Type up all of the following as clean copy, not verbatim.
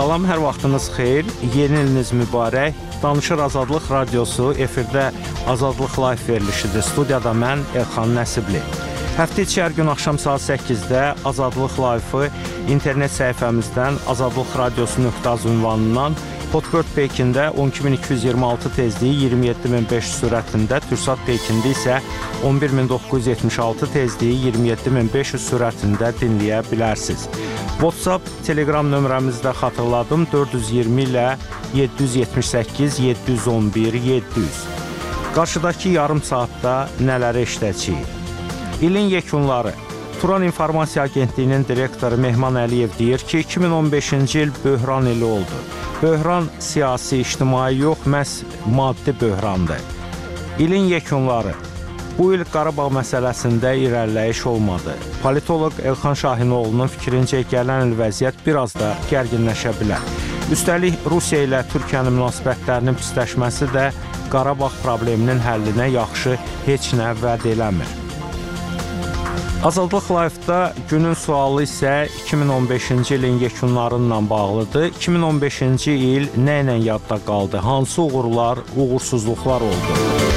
Salam, hər vaxtınız xeyir, yeni iliniz mübarək. Danışır Azadlıq Radiosu, efirdə Azadlıq Live verilişidir. Studiyada mən, Elxan Nəsibli. Həftə içi hər gün axşam saat 8-də Azadlıq Live-ı internet səhifəmizdən azadlıqradiosu.az ünvanından Podkört Pekində 12226 tezliyi 27500 sürətində, Türksat Pekində isə 11976 tezliyi 27500 sürətində dinləyə bilərsiniz. WhatsApp, Telegram nömrəmizdə xatırladım 420 ilə 778 711 700. Qarşıdakı yarım saatda nələri işləyəcəyik? İlin yekunları. Turan İnformasiya Agentliyinin direktoru Mehman Əliyev deyir ki, 2015-ci il böhran ili oldu. Böhran siyasi, ictimai yox, məhz maddi böhrandır. İlin yekunları. Bu il Qarabağ məsələsində irəliləyiş olmadı. Politoloq Elxan Şahinoğlu'nun fikrincə gələn il vəziyyət biraz da gərginləşə bilər. Üstəlik, Rusiya ilə Türkiyənin münasibətlərinin pisləşməsi də Qarabağ probleminin həllinə yaxşı heç nə vəd eləmir. Azadlıq Live-da günün sualı isə 2015-ci ilin yekunlarıyla bağlıdır. 2015-ci il nə ilə yadda qaldı? Hansı uğurlar, uğursuzluqlar oldu?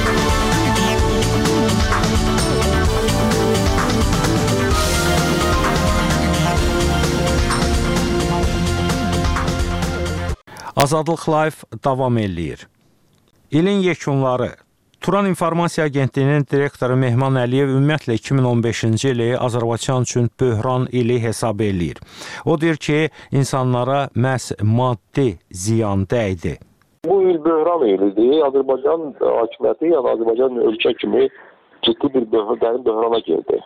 Azadlıq Live davam eləyir. İlin yekunları. Turan İnformasiya Agentliyinin direktoru Mehman Əliyev ümumiyyətlə 2015-ci ili Azərbaycan üçün böhran ili hesab eləyir. O deyir ki, insanlara məhz maddi ziyan dəydi. Bu il böhran ilidir. Azərbaycan hakimiyyəti, yəni Azərbaycan ölkə kimi ciddi bir böhrana girdi.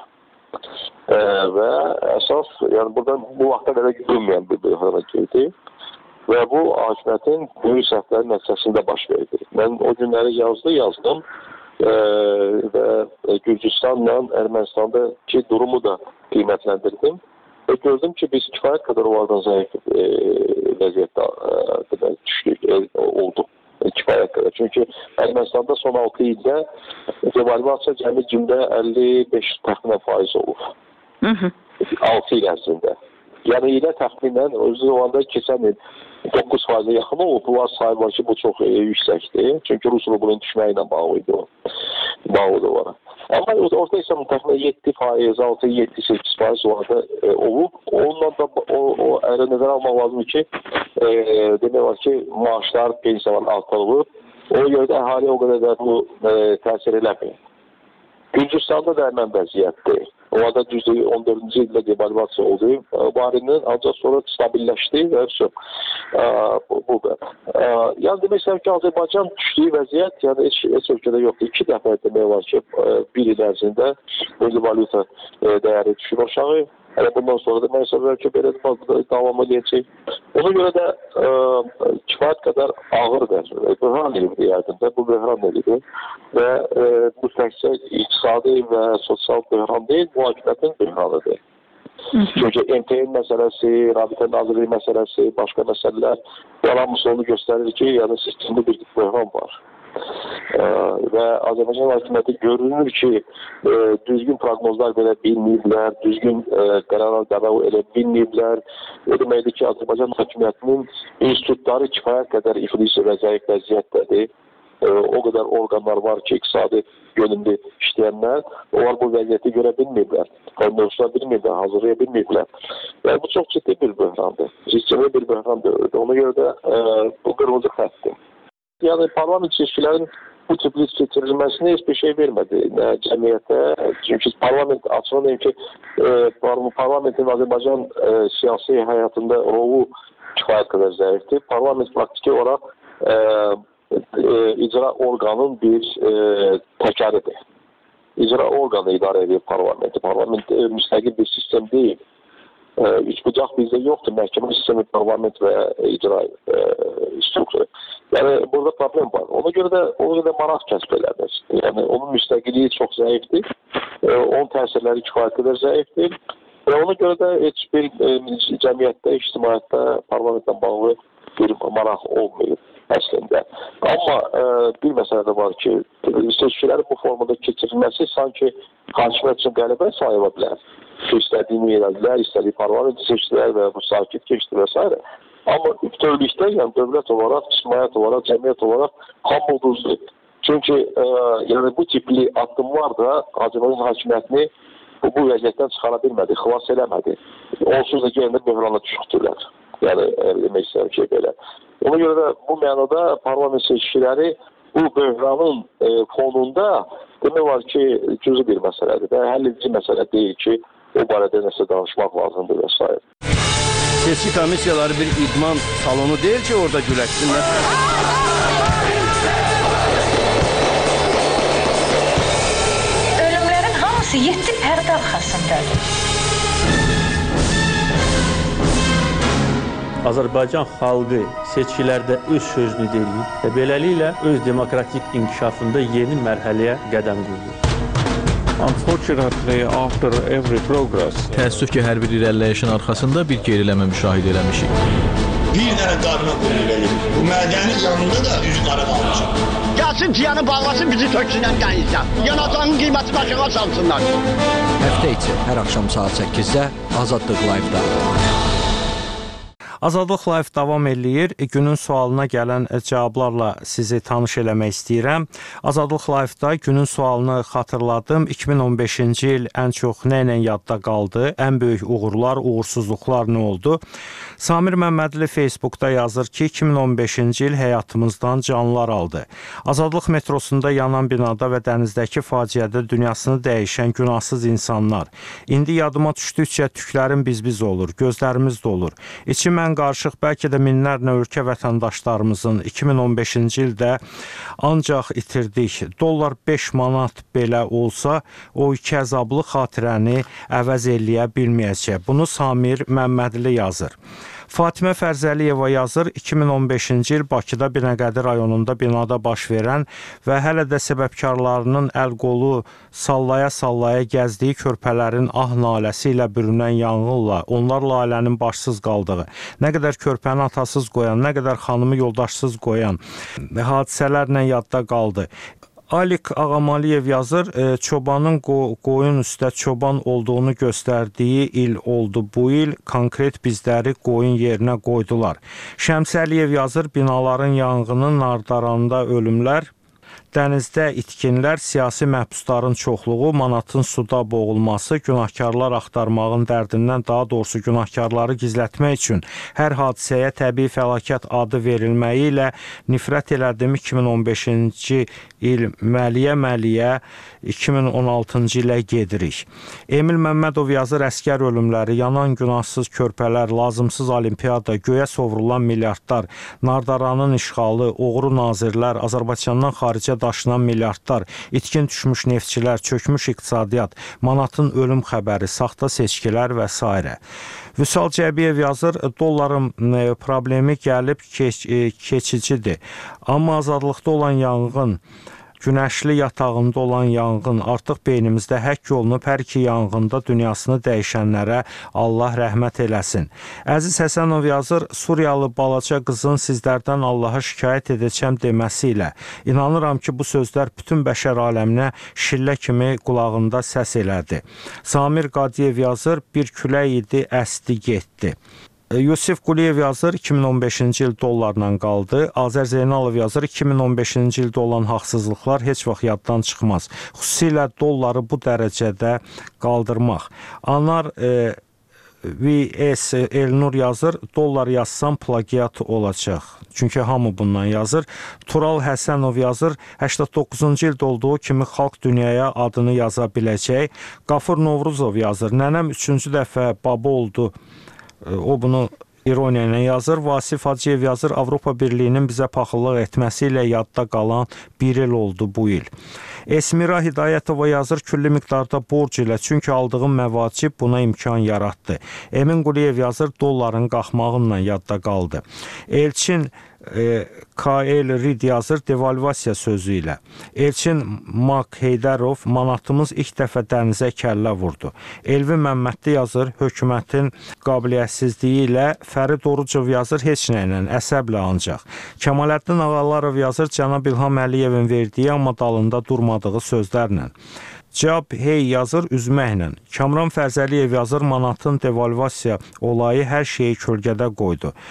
Və əsas, yəni buradan bu vaxta qədər görünməyən bir böhrana girdi. Və bu hakimiyyətin böyük səhvlərin nəticəsində baş verdi. Mən o günləri yazdım və Gürcüstanla Ermənistandakı durumu da qiymətləndirdim. Və gördüm ki, biz kifayət qədər onlardan zəif vəziyyətdə düşdük, oldu. Kifayət qədər. Çünki Ermənistanda son 6 ildə devalvasiya cəmi gündə 55 təxminən faiz olub. 6 il ərzində. Yəni ilə təxminən özü o anda keçən il 9%-ə yaxın olub. Bu sayı var ki, bu çox yüksəkdir. Çünki Rus rubulun düşməyi ilə bağlıdır o. Amma orada isə təxminən 7%, 6-7-8% orada olub. Onunla da o nəzərə almaq lazımdır ki, demək var ki, maaşlar, pensiyalar artırılıb. Ona görə də əhali o qədər də bu təsir eləmir. Gürcüstanda da həmən vəziyyətdir. Orada düzdür 14-cü ildə devalvasiya oldu. Varinin ancaq sonra stabilləşdi və bu da. Yəni demək istəyirəm ki, Azərbaycan düşdüyü vəziyyət yəni heç ölkədə yoxdur. 2 dəfə demək var ki, bir il ərzində milli valyuta dəyəri düşür aşağı. Bundan sonra da mən hesab edirəm ki, belə davam edəcək. Ona görə də kifayət qədər ağır böhran elidir yəqində. Bu böhran elidir və bu təkcə iqtisadi və sosial böhran deyil, bu hakimiyyətin böhranıdır. Çünki MTN məsələsi, Rabitə Nazirliyi məsələsi, başqa məsələlər yalanmış onu göstərir ki, yəni sistemli bir böhran var. Və Azərbaycan hakimiyyəti görünür ki, düzgün proqnozlar verə bilməyiblər, düzgün qərarlar qəbul edə bilməyiblər. O deməkdir ki, Azərbaycan hakimiyyətinin institutları kifayət qədər iflis və zəif vəziyyətdədir. O qədər orqanlar var ki, iqtisadi yönümlü işləyənlər, onlar bu vəziyyəti görə bilməyiblər, proqnozlar bilməyiblər, hazırlaya bilməyiblər. Və bu çox ciddi bir böhrandır, ciddi bir böhran dövrüdür. Ona görə də bu qırmızı xəttdir. Yəni parlament seçkilərin bu tipli keçirilməsine heç bir şey vermədi cəmiyyətə. Çünki parlament açıqlayın ki, parlamentin Azərbaycan siyasi həyatında rolu kifayət qədər zəifdir. Parlament praktiki olaraq icra orqanın bir təkəridir. İcra orqanı idarə edir parlamenti. Parlament müstəqil bir sistem deyil. Üçbucaq bizdə yoxdur, məhkəmə sistemi, parlament və icra strukturu. Yəni, burada problem var. Ona görə də maraq kəsb eləmir. Yəni, onun müstəqilliyi çox zəifdir, onun təsirləri kifayət qədər zəifdir və ona görə də heç bir cəmiyyətdə, ictimaiyyətdə parlamentlə bağlı bir maraq olmayıb əslində. Amma bir məsələ də var ki, seçkilərin bu formada keçirilməsi sanki hakimiyyət üçün qələbə sayıla bilər. İstədiyini elədilər, istədiyi parlamenti seçdilər və bu sakit keçdi və s. Amma bütövlükdə, yəni dövlət olaraq, ictimaiyyət olaraq, cəmiyyət olaraq hamı uduzdur. Çünki yəni bu tipli addımlar da Azərbaycan hakimiyyətini bu vəziyyətdən çıxara bilmədi, xilas eləmədi. Onsuz da gəlində böhrana düşürdülər. Yəni demək istəyirəm ki, belə. Ona görə də bu mənada parlament seçkiləri bu böhranın fonunda demək var ki, cüzi bir məsələdir və həll edici məsələ deyil ki, o barədə nəsə danışmaq lazımdır və s. Seçki komissiyaları bir idman salonu deyil ki, orada güləşsinlər. Ölümlərin hamısı 7 pərdə arxasındadır. Azərbaycan xalqı seçkilərdə öz sözünü deyir və beləliklə öz demokratik inkişafında yeni mərhələyə qədəm qoyur. Unfortunately, after every progress, təəssüf ki, hər bir irəliləyişin arxasında bir geriləmə müşahidə eləmişik. Bir dənə qadına qulluq edir. Bu mədənin yanında da üzü qara qalmışıq. Gəlsin ciyanı bağlasın, bizi töksünən dənizdən. Yanacağın qiymətini aşağı salsınlar. Həftə içi hər axşam saat 8-də Azadlıq Live-da. Azadlıq Live davam eləyir. Günün sualına gələn cavablarla sizi tanış eləmək istəyirəm. Azadlıq Live-da günün sualını xatırladım. 2015-ci il ən çox nə ilə yadda qaldı? Ən böyük uğurlar, uğursuzluqlar nə oldu? Samir Məmmədli Facebookda yazır ki, 2015-ci il həyatımızdan canlar aldı. Azadlıq metrosunda yanan binada və dənizdəki faciədə dünyasını dəyişən günahsız insanlar. İndi yadıma düşdükcə tüklərim biz-biz olur, gözlərimiz dolur. İçim qarışıq bəlkə də minlərlə ölkə vətəndaşlarımızın 2015-ci ildə ancaq itirdik. Dollar 5 manat belə olsa, o iki əzablı xatirəni əvəz eləyə bilməyəcək. Bunu Samir Məmmədli yazır. Fatimə Fərzəliyeva yazır, 2015-ci il Bakıda Binəqədi rayonunda binada baş verən və hələ də səbəbkarlarının əl-qolu sallaya-sallaya gəzdiyi körpələrin naləsi ilə bürünən yanğınla, onlarla ailənin başsız qaldığı, nə qədər körpəni atasız qoyan, nə qədər xanımı yoldaşsız qoyan hadisələrlə yadda qaldı. Alik Ağamaliyev yazır, çobanın qoyun üstə çoban olduğunu göstərdiyi il oldu bu il, konkret bizləri qoyun yerinə qoydular. Şəms Əliyev yazır, binaların yanğını, Nardaranda ölümlər, dənizdə itkinlər, siyasi məhbusların çoxluğu, manatın suda boğulması, günahkarlar axtarmağın dərdindən, daha doğrusu günahkarları gizlətmək üçün hər hadisəyə təbii fəlakət adı verilməyi ilə nifrət elədim. 2015-ci il məliyə 2016-cı ilə gedirik. Emil Məmmədov yazır, əskər ölümləri, yanan günahsız körpələr, lazımsız olimpiyada, göyə sovrulan milyardlar, Nardaranın işğalı, oğru nazirlər, Azərbaycandan xaricə daşınan milyardlar, itkin düşmüş neftçilər, çökmüş iqtisadiyyat, manatın ölüm xəbəri, saxta seçkilər və s. Vüsal Cəbiyev yazır, dolların problemi gəlib keçicidir. Amma azadlıqda olan yanğın, günəşli yatağında olan yanğın artıq beynimizdə həkk olunub, hər iki yanğında dünyasını dəyişənlərə Allah rəhmət eləsin. Əziz Həsənov yazır, Suriyalı balaca qızın sizlərdən Allaha şikayət edəcəm deməsi ilə. İnanıram ki, bu sözlər bütün bəşər aləminə şillə kimi qulağında səs elədi. Samir Qadiyev yazır, bir külək idi, əsdi getdi. Yusif Quliyev yazır, 2015-ci il dollarla qaldı. Azər Zeynalov yazır, 2015-ci ildə olan haqsızlıqlar heç vaxt yaddan çıxmaz. Xüsusilə dolları bu dərəcədə qaldırmaq. Anar VS Elnur yazır, dollar yazsam plagiat olacaq. Çünki hamı bundan yazır. Tural Həsənov yazır, 89-cu ildə olduğu kimi xalq dünyaya adını yaza biləcək. Qafur Novruzov yazır, nənəm 3-cü dəfə baba oldu. O bunu ironiya ilə yazır. Vasif Hacıyev yazır, Avropa Birliyinin bizə paxıllıq etməsi ilə yadda qalan bir il oldu bu il. Esmira Hidayətova yazır, külli miqdarda borc ilə, çünki aldığım məvacib buna imkan yaratdı. Emin Quliyev yazır, dolların qalxmağınla yadda qaldı. Elçin KL Rid yazır, devalvasiya sözü ilə. Elçin Mak Heydərov, manatımız ilk dəfə dənizə kəllə vurdu. Elvi Məmmədli yazır, hökumətin qabiliyyətsizliyi ilə. Fərid Orucov yazır, heç nə ilə, əsəblə ancaq. Kemaləddin Ağalarov yazır, cənab İlham Əliyevin verdiyi, amma dalında durmadığı sözlərlə. Cab Hey yazır, üzməklə. Kamran Fərzəliyev yazır, manatın devalvasiya olayı hər şeyi kölgədə qoydu.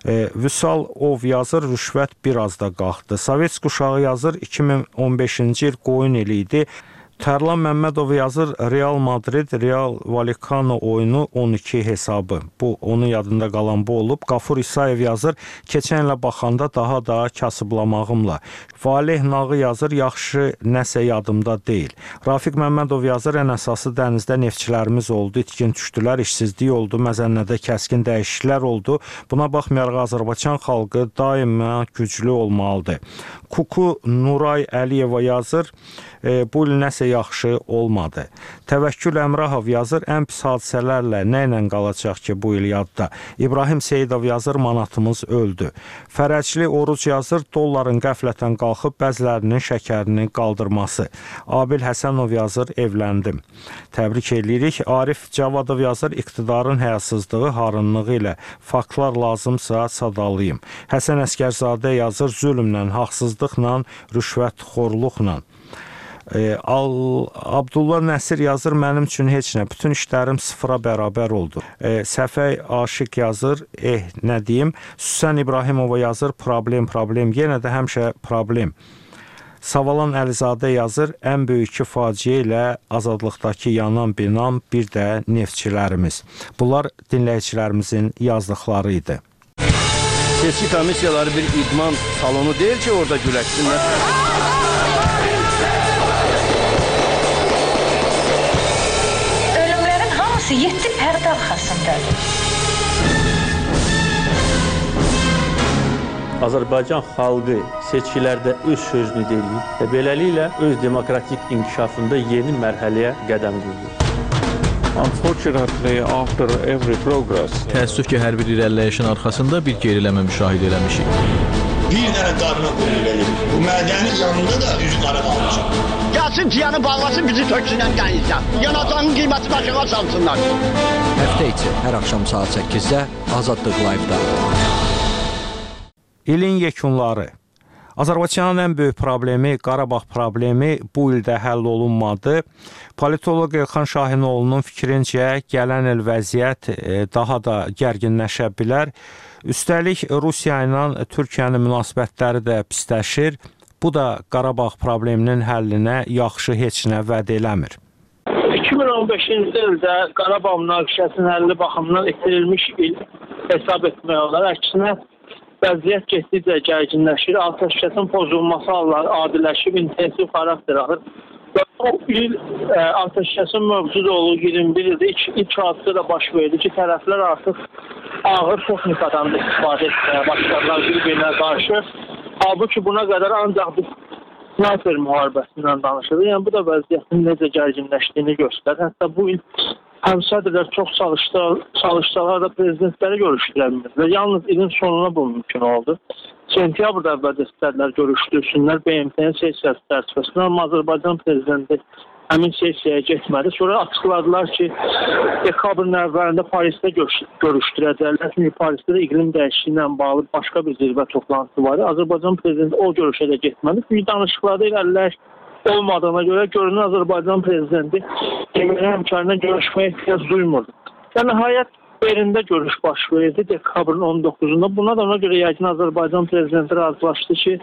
Vüsal Ov yazır, rüşvət biraz da qalxdı. Sovet quşağı yazır, 2015-ci il qoyun ili idi. Tərlan Məmmədov yazır, Real Madrid, Real Vallecano oyunu 12 hesabı. Bu, onun yadında qalan bu olub. Qafur İsayev yazır, keçən ilə baxanda daha da kasıblamağımla. Valeh Nağı yazır, yaxşı nəsə yadımda deyil. Rafiq Məmmədov yazır, ən əsası dənizdə neftçilərimiz oldu, itkin düşdülər, işsizlik oldu, məzənnədə kəskin dəyişikliklər oldu. Buna baxmayaraq Azərbaycan xalqı daima güclü olmalıdır. Kuku Nuray Əliyeva yazır, bu il nəsə yaxşı olmadı. Təvəkkül Əmrahov yazır, ən pis hadisələrlə nə ilə qalacaq ki bu il yadda. İbrahim Seyidov yazır, manatımız öldü. Fərəcli Oruc yazır, dolların qəflətən qalxıb bəzilərinin şəkərini qaldırması. Abil Həsənov yazır, evləndim. Təbrik edirik. Arif Cavadov yazır, iqtidarın həyasızlığı, harınlığı ilə faktlar lazımsa sadalayım. Həsən Əskərzadə yazır, zülmlə, haqsızlıqla, rüşvətxorluqla. Abdullah Nəsir yazır, mənim üçün heç nə, bütün işlərim sıfıra bərabər oldu. Səfəy Aşıq yazır, nə deyim. Süsən İbrahimova yazır, problem, yenə də həmişə problem. Savalan Əlizadə yazır, ən böyük faciə ilə azadlıqdakı yanan binam, bir də neftçilərimiz. Bunlar dinləyicilərimizin yazdıqları idi. Seçki komissiyaları bir idman salonu deyil ki, orada güləşsinlər. Ölümlərin hamısı 7 pərdə arxasındadır. Azərbaycan xalqı seçkilərdə öz sözünü deyir və beləliklə öz demokratik inkişafında yeni mərhələyə qədəm qoyur. Unfortunately, after every progress, Təəssüf ki, hər bir irəliləyişin arxasında bir geriləmə müşahidə eləmişik. Bir dənə qarına qoyun verir. Bu mədənin yanında da üzü qara qalmışıq. Gəlsin ciyanı bağlasın, bizi töksünən dənizdən. Yanacağın qiyməti başına salsınlar. Həftə içi hər axşam saat 8-də Azadlıq Live-da. İlin yekunları. Azərbaycanın ən böyük problemi, Qarabağ problemi bu ildə həll olunmadı. Politoloq Elxan Şahinoğlu'nun fikrincə gələn il vəziyyət daha da gərginləşə bilər. Üstəlik Rusiya ilə Türkiyənin münasibətləri də pisləşir. Bu da Qarabağ probleminin həllinə yaxşı heç nə vəd eləmir. 2015-ci ildə Qarabağ münaqişəsinin həlli baxımından itirilmiş il hesab etmək olar. Əksinə vəziyyət getdikcə gərginləşir, atəşkəsin pozulması halları adiləşib, intensiv xarakter alır. Və o il atəşkəsin mövcud olduğu 21 ildə ilk hadisə də baş verdi ki, tərəflər artıq ağır texnikadan da istifadə etməyə başladılar bir-birinə qarşı. Halbuki buna qədər ancaq bir sniper müharibəsindən danışılır. Yəni bu da vəziyyətin necə gərginləşdiyini göstərir. Hətta bu il həm sədrlər çox çalışsalar da prezidentləri görüşdürə bilmir. Yalnız ilin sonuna bu mümkün oldu. Sentyabrda əvvəldə istədilər görüşdürsünlər BMT-nin sessiyası çərçivəsində, amma Azərbaycan prezidenti həmin sessiyaya getmədi. Sonra açıqladılar ki, dekabrın əvvəlində Parisdə görüşdürəcəklər. Çünki Parisdə də iqlim dəyişikliyi ilə bağlı başqa bir zirvə toplantısı var. Azərbaycan prezidenti o görüşə də getmədi. Çünki danışıqlarda irəlilər olmadığına görə görünən Azərbaycan prezidenti erməni həmkarla görüşməyə ehtiyac duymurdu. Və nəhayət Berində görüş baş verdi dekabrın 19-unda. Buna da ona görə yəqin Azərbaycan prezidenti razılaşdı ki,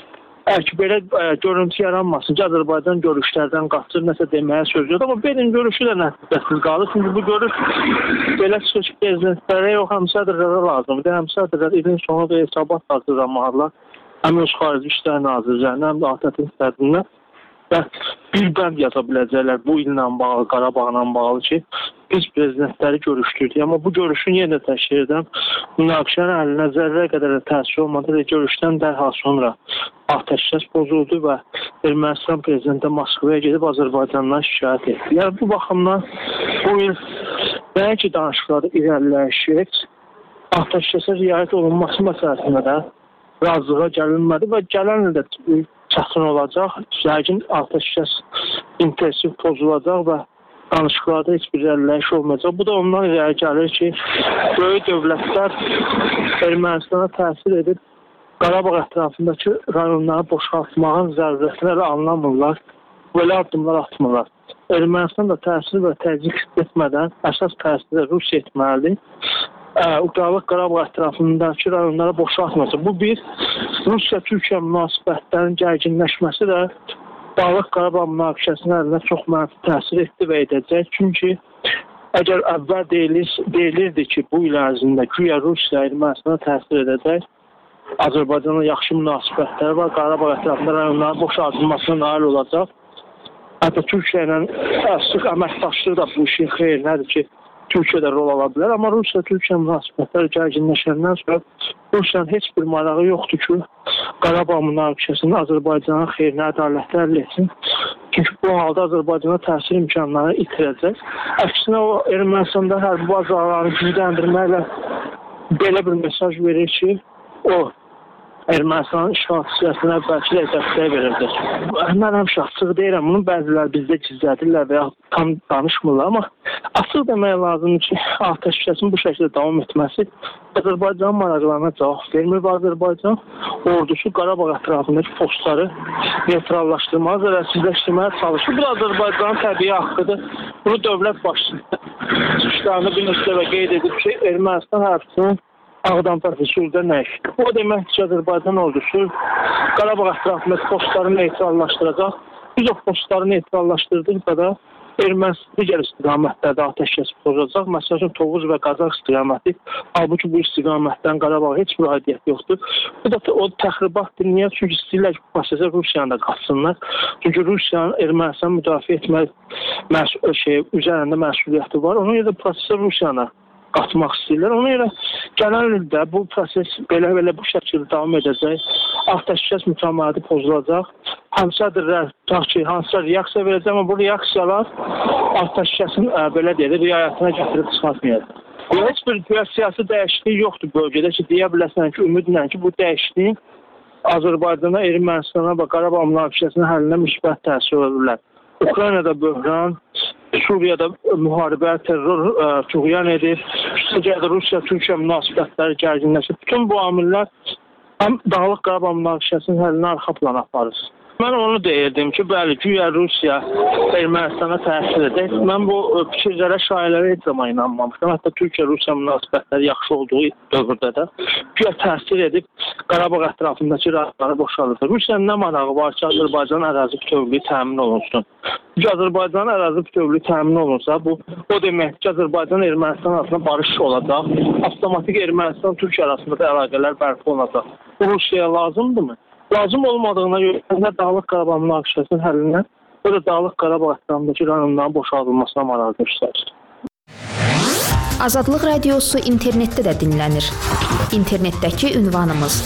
belə görüntü yaranmasın ki, Azərbaycan görüşlərdən qaçır, nəsə deməyə söz yox. Amma Berin görüşü də nəticəsiz qalır. Çünki bu görüş belə çıxış prezidentlərə yox, həm sədrlərə lazımdır. Həm sədrlər ilin sonu da hesabat hazırlamalılar. Həm öz xarici İşlər Nazirlərinə, həm də ATƏT-in sədrinə. Və bir bənd yaza biləcəklər bu illə bağlı, Qarabağla bağlı ki, biz prezidentləri görüşdürdük. Amma bu görüşün yenə təşkil edən münaqişənin həllinə zərrə qədər də təsir olmadı və görüşdən dərhal sonra atəşkəs pozuldu və Ermənistan prezidenti Moskvaya gedib Azərbaycandan şikayət etdi. Yəni bu baxımdan bu il nəinki danışıqlarda irəliləyişik, atəşkəsə riayət olunması məsələsində də razılığa gəlinmədi və gələn ildə çətin olacaq. Yəqin atəşkəs intensiv pozulacaq və danışıqlarda heç bir irəliləyiş olmayacaq. Bu da ondan irəli gəlir ki, böyük dövlətlər Ermənistana təsir edib Qarabağ ətrafındakı rayonları boşaltmağın zərurətini anlamırlar. Belə addımlar atmırlar. Ermənistan da təsir və təzyiq etmədən əsas təsirə Rusiya etməlidir. Dağlıq Qarabağ ətrafındakı rayonlara boşaltmasa. Bu bir, Rusiya-Türkiyə münasibətlərinin gərginləşməsi də Dağlıq Qarabağ münaqişəsinin əlinə çox mənfi təsir etdi və edəcək. Çünki əgər əvvəl deyilirdi ki, bu il ərzində güya Rusiya Ermənistana təsir edəcək, Azərbaycanla yaxşı münasibətləri var, Qarabağ ətrafında rayonların boşaldılmasına nail olacaq. Hətta Türkiyə ilə sıx əməkdaşlığı da bu işin xeyrinədir ki, Türkiyədə rol ala bilər. Amma Rusiya-Türkiyə münasibətləri gərginləşəndən sonra Rusiyanın heç bir marağı yoxdur ki, Qarabağ münaqişəsini Azərbaycanın xeyrinə ədalətli əldə etsin. Çünki bu halda Azərbaycana təsir imkanlarını itirəcək. Əksinə o Ermənistanda hərbi bazalarını gücləndirməklə belə bir mesaj verir ki, o Ermənistanın işğal siyasətinə bəlkə də dəstək verirdir. Mən həmişə açıq deyirəm, bunu bəziləri bizdə gizlədirlər və ya tam danışmırlar, amma açıq demək lazımdır ki, atəşkəsin bu şəkildə davam etməsi Azərbaycanın maraqlarına cavab vermir və Azərbaycan ordusu Qarabağ ətrafındakı postları neytrallaşdırmağa, zərərsizləşdirməyə çalışır. Bu Azərbaycanın təbii haqqıdır. Bunu dövlət başçısı çıxışlarında bir neçə dəfə qeyd edib ki, Ermənistan hərbçinin Ağdam profesyonda nə işdir? O demək ki, Azərbaycan ordusu Qarabağ ətrafındakı postları neytrallaşdıracaq. Biz o postları neytrallaşdırdıqda da Ermənistan digər istiqamətlərdə atəşkəs pozacaq. Məsələn, Tovuz və Qazax istiqaməti. Halbuki bu istiqamətdən Qarabağa heç bir aidiyyət yoxdur. Bu da o təxribatdır. Niyə? Çünki istəyirlər ki, bu prosesə Rusiyanı da qatsınlar. Çünki Rusiyanın Ermənistanı müdafiə etmək üzərində məsuliyyəti var. Ona görə də prosesə Rusiyanı qatmaq istəyirlər. Ona görə gələn ildə bu proses belə bu şəkildə davam edəcək. Atəşkəs mütəmadi pozulacaq. Hansıdırlar ki, hansısa reaksiya verəcək, amma bu reaksiyalar atəşkəsin belə deyək, riayətine gətirib çıxartmayacaq. Heç bir siyasi dəyişiklik yoxdur bölgədə ki, deyə biləsən ki, ümidlə ki, bu dəyişiklik Azərbaycana, Ermənistana və Qarabağ münaqişəsinin həllinə müsbət təsir ola bilər. Ukraynada böhran, Suriyada müharibə, terror tuğyan edir. Üstəgədə Rusiya-Türkiyə münasibətləri gərginləşir. Bütün bu amillər həm Dağlıq Qarabağ münaqişəsinin həllinə arxa plana aparır. Mən onu deyirdim ki, bəli, güya Rusiya Ermənistana təsir edək. Mən bu fikirlərə, şayiələrə heç zaman inanmamışdım. Hətta Türkiyə-Rusiya münasibətləri yaxşı olduğu dövrdə də güya təsir edib Qarabağ ətrafındakı rayonları boşaldır. Rusiyanın nə marağı var ki, Azərbaycan ərazi bütövlüyü təmin olunsun? Çünki Azərbaycanın ərazi bütövlüyü təmin olunsa, bu o demək ki, Azərbaycan Ermənistan arasında barış olacaq. Avtomatik Ermənistan-Türkiyə arasında da əlaqələr bərpa olacaq. Bu Rusiyaya lazımdırmı? Lazım olmadığına görə Dağlıq Qarabağ münaqişəsinin həllinə və də Dağlıq Qarabağ ətrafındakı rayonların boşaldılmasına maraq göstərir. Azadlıq Radiosu internetdə də dinlənir. İnternetdəki ünvanımız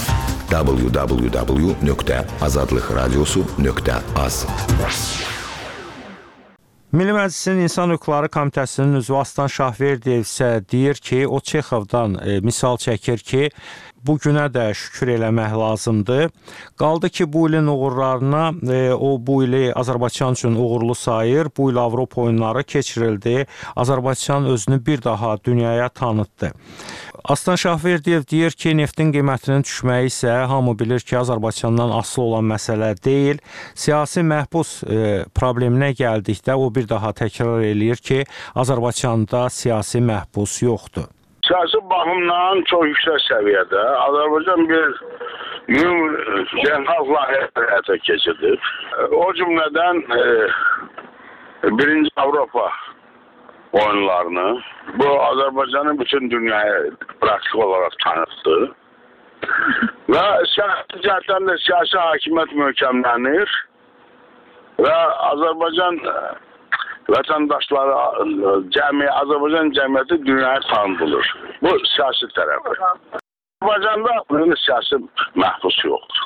www.azadlıqradiosu.az. Milli Məclisin İnsan Hüquqları Komitəsinin üzvü Aslan Şahverdiyev isə deyir ki, o Çexovdan misal çəkir ki, bu günə də şükür eləmək lazımdır. Qaldı ki, bu ilin uğurlarına o bu ili Azərbaycan üçün uğurlu sayır. Bu il Avropa oyunları keçirildi. Azərbaycan özünü bir daha dünyaya tanıtdı. Aslan Şahverdiyev deyir ki, neftin qiymətinin düşməyi isə hamı bilir ki, Azərbaycandan asılı olan məsələ deyil. Siyasi məhbus probleminə gəldikdə o bir daha təkrar eləyir ki, Azərbaycanda siyasi məhbus yoxdur. Siyasi baxımdan çox yüksək səviyyədə Azərbaycan bir beynəlxalq layihə həyata keçirdir. O cümlədən birinci Avropa oyunlarını bu Azərbaycanı bütün dünyaya praktik olaraq tanıtdı. Və siyasi cəhətdən də siyasi hakimiyyət möhkəmlənir və Azərbaycan vətəndaşları, Azərbaycan cəmiyyəti dünyaya tanıdılır. Bu siyasi tərəfi. Azərbaycanda siyasi məhbus yoxdur.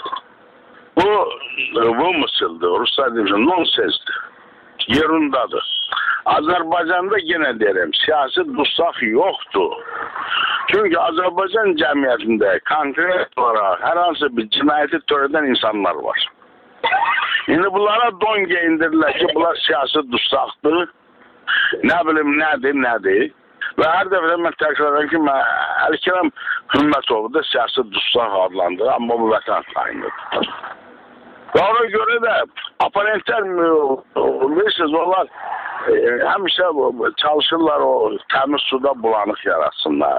Bu mısıldır, Ruslar deyir, nonsensdir, yerundadır. Azərbaycanda yenə deyirəm, siyasi dustaq yoxdur. Çünki Azərbaycan cəmiyyətində konkret olaraq hər hansı bir cinayəti törədən insanlar var. İndi bunlara don geyindirirlər ki, bunlar siyasi dustaqdır. Nə bilim, nədir. Və hər dəfə mən təkrar edirəm ki, Əli-Kəram Hümmətovu da siyasi dustaq adlandır, amma bu vətən xainidir. Və ona görə də oponentlər, bilirsiniz, onlar həmişə çalışırlar o təmiz suda bulanıq yaratsınlar.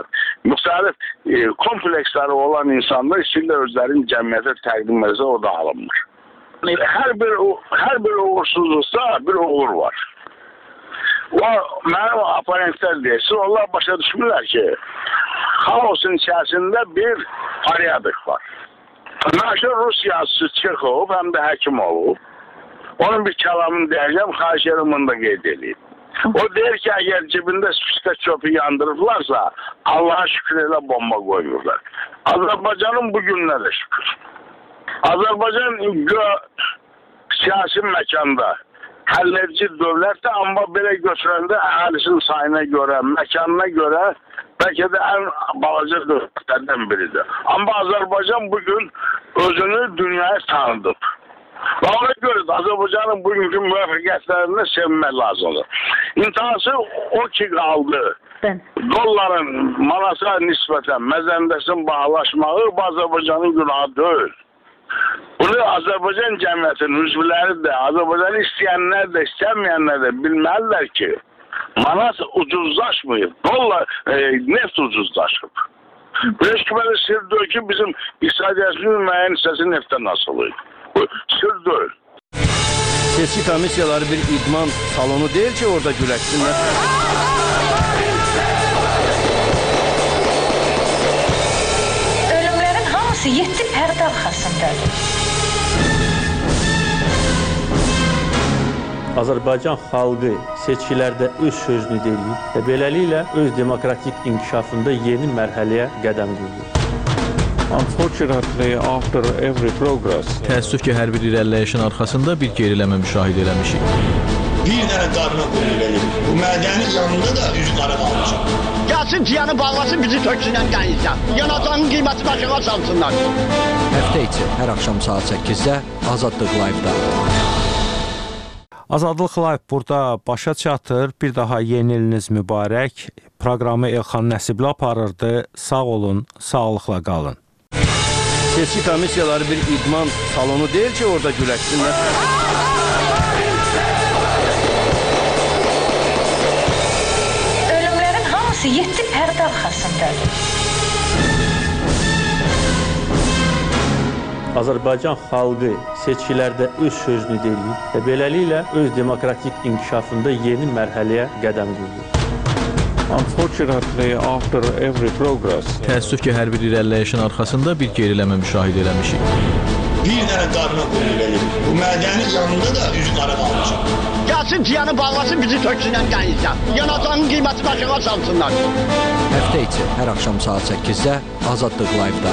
müxtəlif kompleksləri olan insanlar istəyirlər özlərini cəmiyyətə təqdim etsə, o da alınmır. Hər bir uğursuzluqda bir uğur var. O mənim aparentlər deyirsin, onlar başa düşmürlər ki, xaosun içərisində bir paryadık var. Məşhur Rus yazısı Çexov həm də həkim olub. Onun bir kəlamını deyəcəm, xahiş edirəm bunu da qeyd edeyim. O deyir ki, əgər cibində spirtə çöpü yandırıblarsa, Allah'a şükür elə bomba qoyurlar. Azərbaycanın bu gününə də şükür. Azərbaycan siyasi məkanda həlledici dövlətdə, amma belə götürəndə əhalisinin sayına görə, məkanına görə bəlkə də ən balaca dövlətlərdən biridir. Amma Azərbaycan bugün özünü dünyaya tanıdıb. Və ona görə də Azərbaycanın bugünkü müvəffəqiyyətlərini sevmək lazımdır. İntihası o ki qaldı, dolların manata nisbətən məzəndəsinin bahalaşmağı bu Azərbaycanın günahı deyil. Bunu Azərbaycan cəmiyyətinin üzvləri də, Azərbaycanı istəyənlər də, istəməyənlər də bilməlidirlər ki, manat ucuzlaşmayıb, dollar, neft ucuzlaşıb. Beş küməli sır deyil ki, bizim iqtisadiyyatımızın müəyyən hissəsi neftdən asılıydı. Sır deyil. Seçki komissiyaları bir idman salonu deyil ki, orada güləşsinlər. Ölümlərin hamısı 7 pərdə arxasındadır. Azərbaycan xalqı seçkilərdə öz sözünü deyir və beləliklə öz demokratik inkişafında yeni mərhələyə qədəm qoyur. Unfortunately, after every progress, təəssüf ki, hər bir irəliləyişin arxasında bir geriləmə müşahidə eləmişik. Bir dənə qarına qoyun verir. Bu mədənin yanında da üz qara qalmışam. Gəlsin ciyanı bağlasın, bizi töksünən qənizdən. Yanacağın qiymətini aşağı salsınlar. Həftə içi hər axşam saat 8-də Azadlıq Live-da. Azadlıq Live burada başa çatır. Bir daha yeni iliniz mübarək. Proqramı Elxan Nəsibli aparırdı. Sağ olun, sağlıqla qalın. Seçki komissiyaları bir idman salonu deyil ki, orada güləşsinlər. Ölümlərin hamısı 7 pərdə arxasındadır. Azərbaycan xalqı seçkilərdə öz sözünü deyir və beləliklə öz demokratik inkişafında yeni mərhələyə qədəm qoyur. Unfortunately, after every progress, təəssüf ki, hər bir irəliləyişin arxasında bir geriləmə müşahidə eləmişik. Bir dənə qarına qoyun verir. Bu mədənin yanında da üz qara qalmışam. Gəlsin ciyanı bağlasın, bizi töksünən qənizdən. Yanacağın qiymətini aşağı salsınlar. Həftə içi hər axşam saat 8-də Azadlıq Live-da.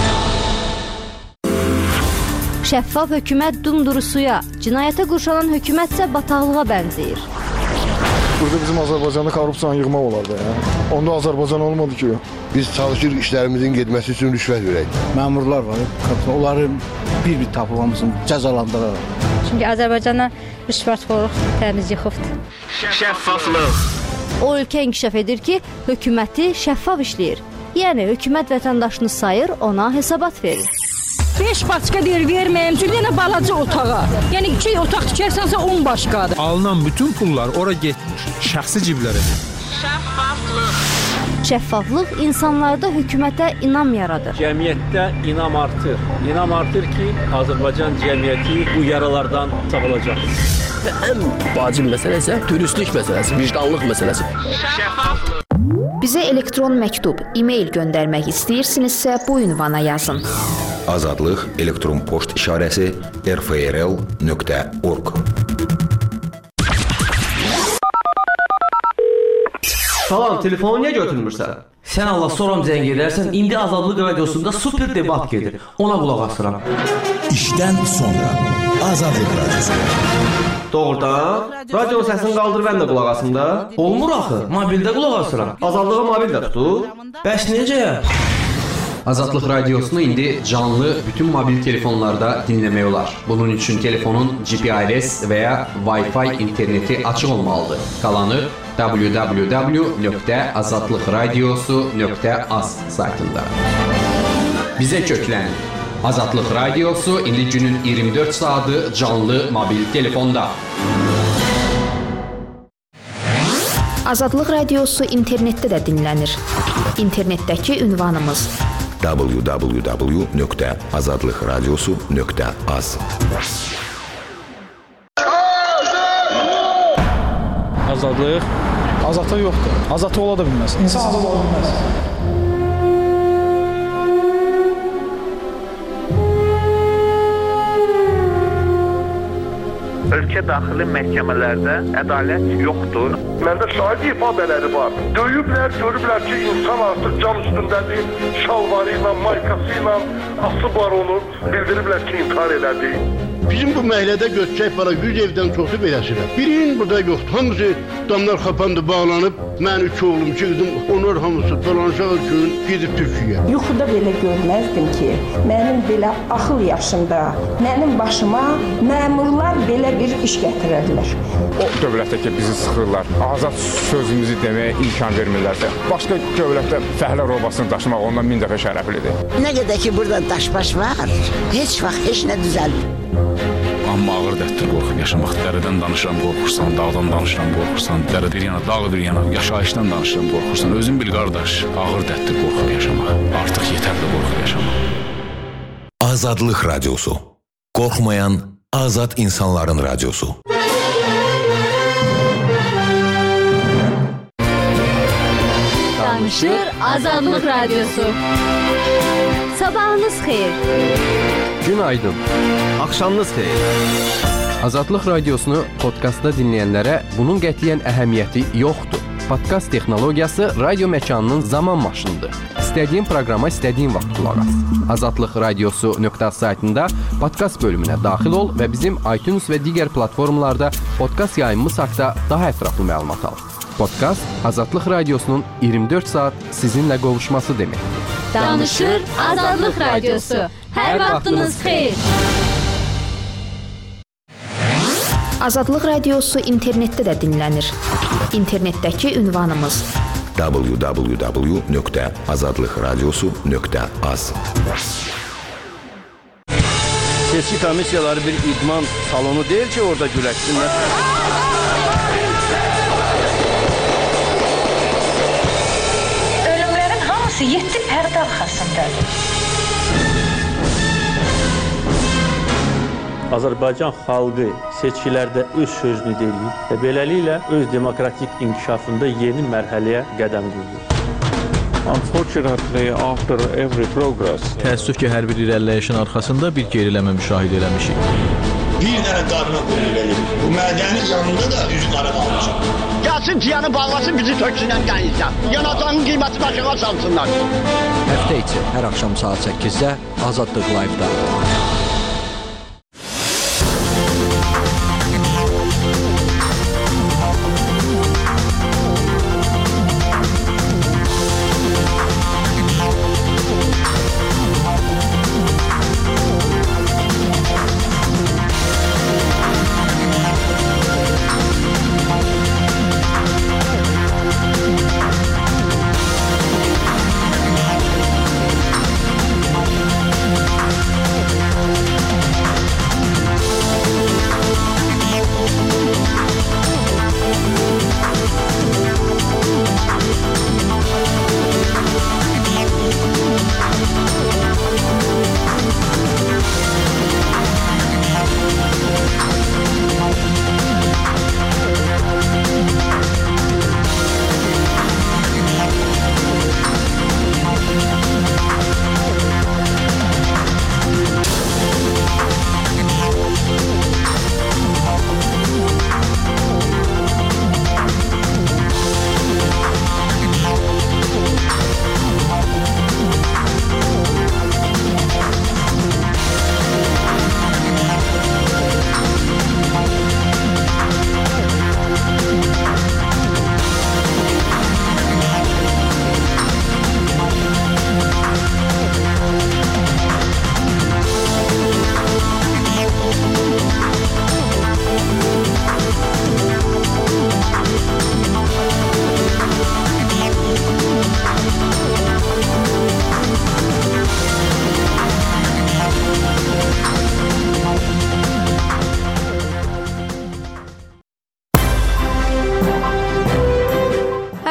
Şəffaf hökumət dumdurusuya, cinayətə qurşanan hökumət isə bataqlığa bənzəyir. Burada bizim Azərbaycanda korrupsiyanı yığmaq olardı. Onda Azərbaycan olmadı ki. Biz çalışırıq işlərimizin getməsi üçün rüşvət verək. Məmurlar var, onları bir-bir tapıb hamısını cəzalandıraraq. Çünki Azərbaycana rüşvətxorluq təmiz yıxıbdır. Şəffaflıq. O ölkə inkişaf edir ki, hökuməti şəffaf işləyir. Yəni, hökumət vətəndaşını sayır, ona hesabat verir. 5 başqa deyir verməyəm, çünki yenə balaca otağa. Yəni 2 otaq tikərsənsə 10 başqadır. Alınan bütün pullar ora getmir, şəxsi ciblərə. Şəffaflıq. Şəffaflıq insanlarda hökumətə inam yaradır. Cəmiyyətdə inam artır. İnam artır ki, Azərbaycan cəmiyyəti bu yaralardan sağalacaq. Və ən vacib məsələ isə dürüstlük məsələsi, vicdanlıq məsələsi. Şəffaflıq. Bizə elektron məktub, e-mail göndərmək istəyirsinizsə bu ünvana yazın. Azadlıq elektron poçt işarəsi rfrl.org. Salam, telefonu niyə götürmürsən? Sən Allah soram zəng edərsən, indi Azadlıq radiosunda super debat gedir. Ona qulaq asıram. İşdən sonra Azadlıq radiosu. Doğrudan? Radio səsini qaldır, mən də qulaq asım da. Olmur axı, mobildə qulaq asıram. Azadlığı mobildə tutur. Bəs necə? Azadlıq radiosunu indi canlı bütün mobil telefonlarda dinləmək olar. Bunun üçün telefonun GPRS və ya Wi-Fi interneti açıq olmalıdır. Qalanı www.azadlıqradiosu.az saytında. Bizə köklənin. Azadlıq radiosu indi günün 24 saatı canlı mobil telefonda. Azadlıq Radiosu internetdə də dinlənir. İnternetdəki ünvanımız www.azadlıqradiosu.az. Azadlıq azadlıq yoxdur. Azadlıq ola da bilməz. İnsan azad ola bilməz. Ölkə daxili məhkəmələrdə ədalət yoxdur. Məndə şahid ifadələri var. Döyüblər, görüblər ki, insan artıq cam üstündədir, şalvarı ilə, maykası ilə asıblar onu, bildiriblər ki, intihar elədi. Bizim bu məhəllədə götürək para 100 evdən çoxu beləsirlər. Birinin burada yoxdur. Hamısı damlar xapandı, bağlanıb. Mən 3 oğlum, 2 qızım, onlar hamısı dolanışaq üçün gedib Türkiyəyə. Yuxuda belə görməzdim ki, mənim belə axıl yaşında, mənim başıma məmurlar belə bir iş gətirərlər. O dövlətdə ki, bizi sıxırlar, azad sözümüzü deməyə imkan vermirlərsə, başqa dövlətdə fəhlə robasını daşımaq ondan 1000 dəfə şərəflidir. Nə qədər ki, burada daşbaş var, heç vaxt heç nə düzəlmir. Amma ağır dərddir qorxub yaşamaq. Dərədən danışıram, qorxursan, dağdan danışıram, qorxursan, dərə bir yana, dağ bir yana, yaşayışdan danışıram, qorxursan. Özün bil qardaş, ağır dərddir qorxub yaşamaq. Artıq yetərli qorxub yaşamaq. Azadlıq Radiosu. Qorxmayan azad insanların radiosu. Danışır Azadlıq Radiosu. Sabahınız xeyir. Günaydın. Axşamınız xeyir. Azadlıq Radiosunu podkastda dinləyənlərə bunun qətiyyən əhəmiyyəti yoxdur. Podkast texnologiyası radio məkanının zaman maşınıdır. İstədiyin proqrama istədiyin vaxt qulaq as. Azadlıq Radiosu.az saytında podkast bölümünə daxil ol və bizim iTunes və digər platformalarda podkast yayımımız haqqında daha ətraflı məlumat al. Podkast Azadlıq Radiosunun 24 saat sizinlə qovuşması deməkdir. Danışır Azadlıq Radiosu. Hər vaxtınız xeyir. Azadlıq Radiosu internetdə də dinlənir. İnternetdəki ünvanımız www.azadlıqradiosu.az. Seçki komissiyaları bir idman salonu deyil ki, orada güləşsinlər. Ölümlərin hamısı 7 pərdə arxasındadır. Azərbaycan xalqı seçkilərdə öz sözünü deyir və beləliklə öz demokratik inkişafında yeni mərhələyə qədəm qoyur. Unfortunately, after every progress, təəssüf ki, hər bir irəliləyişin arxasında bir geriləmə müşahidə eləmişik. Bir dənə qadına qul verir. Bu mədənin yanında da üzü qara qalmışam. Gəlsin ciyanı bağlasın, bizi töksünlər dənizdən. Yanacağın qiyməti başına salsınlar. Həftə içi hər axşam saat 8-də Azadlıq Live-da.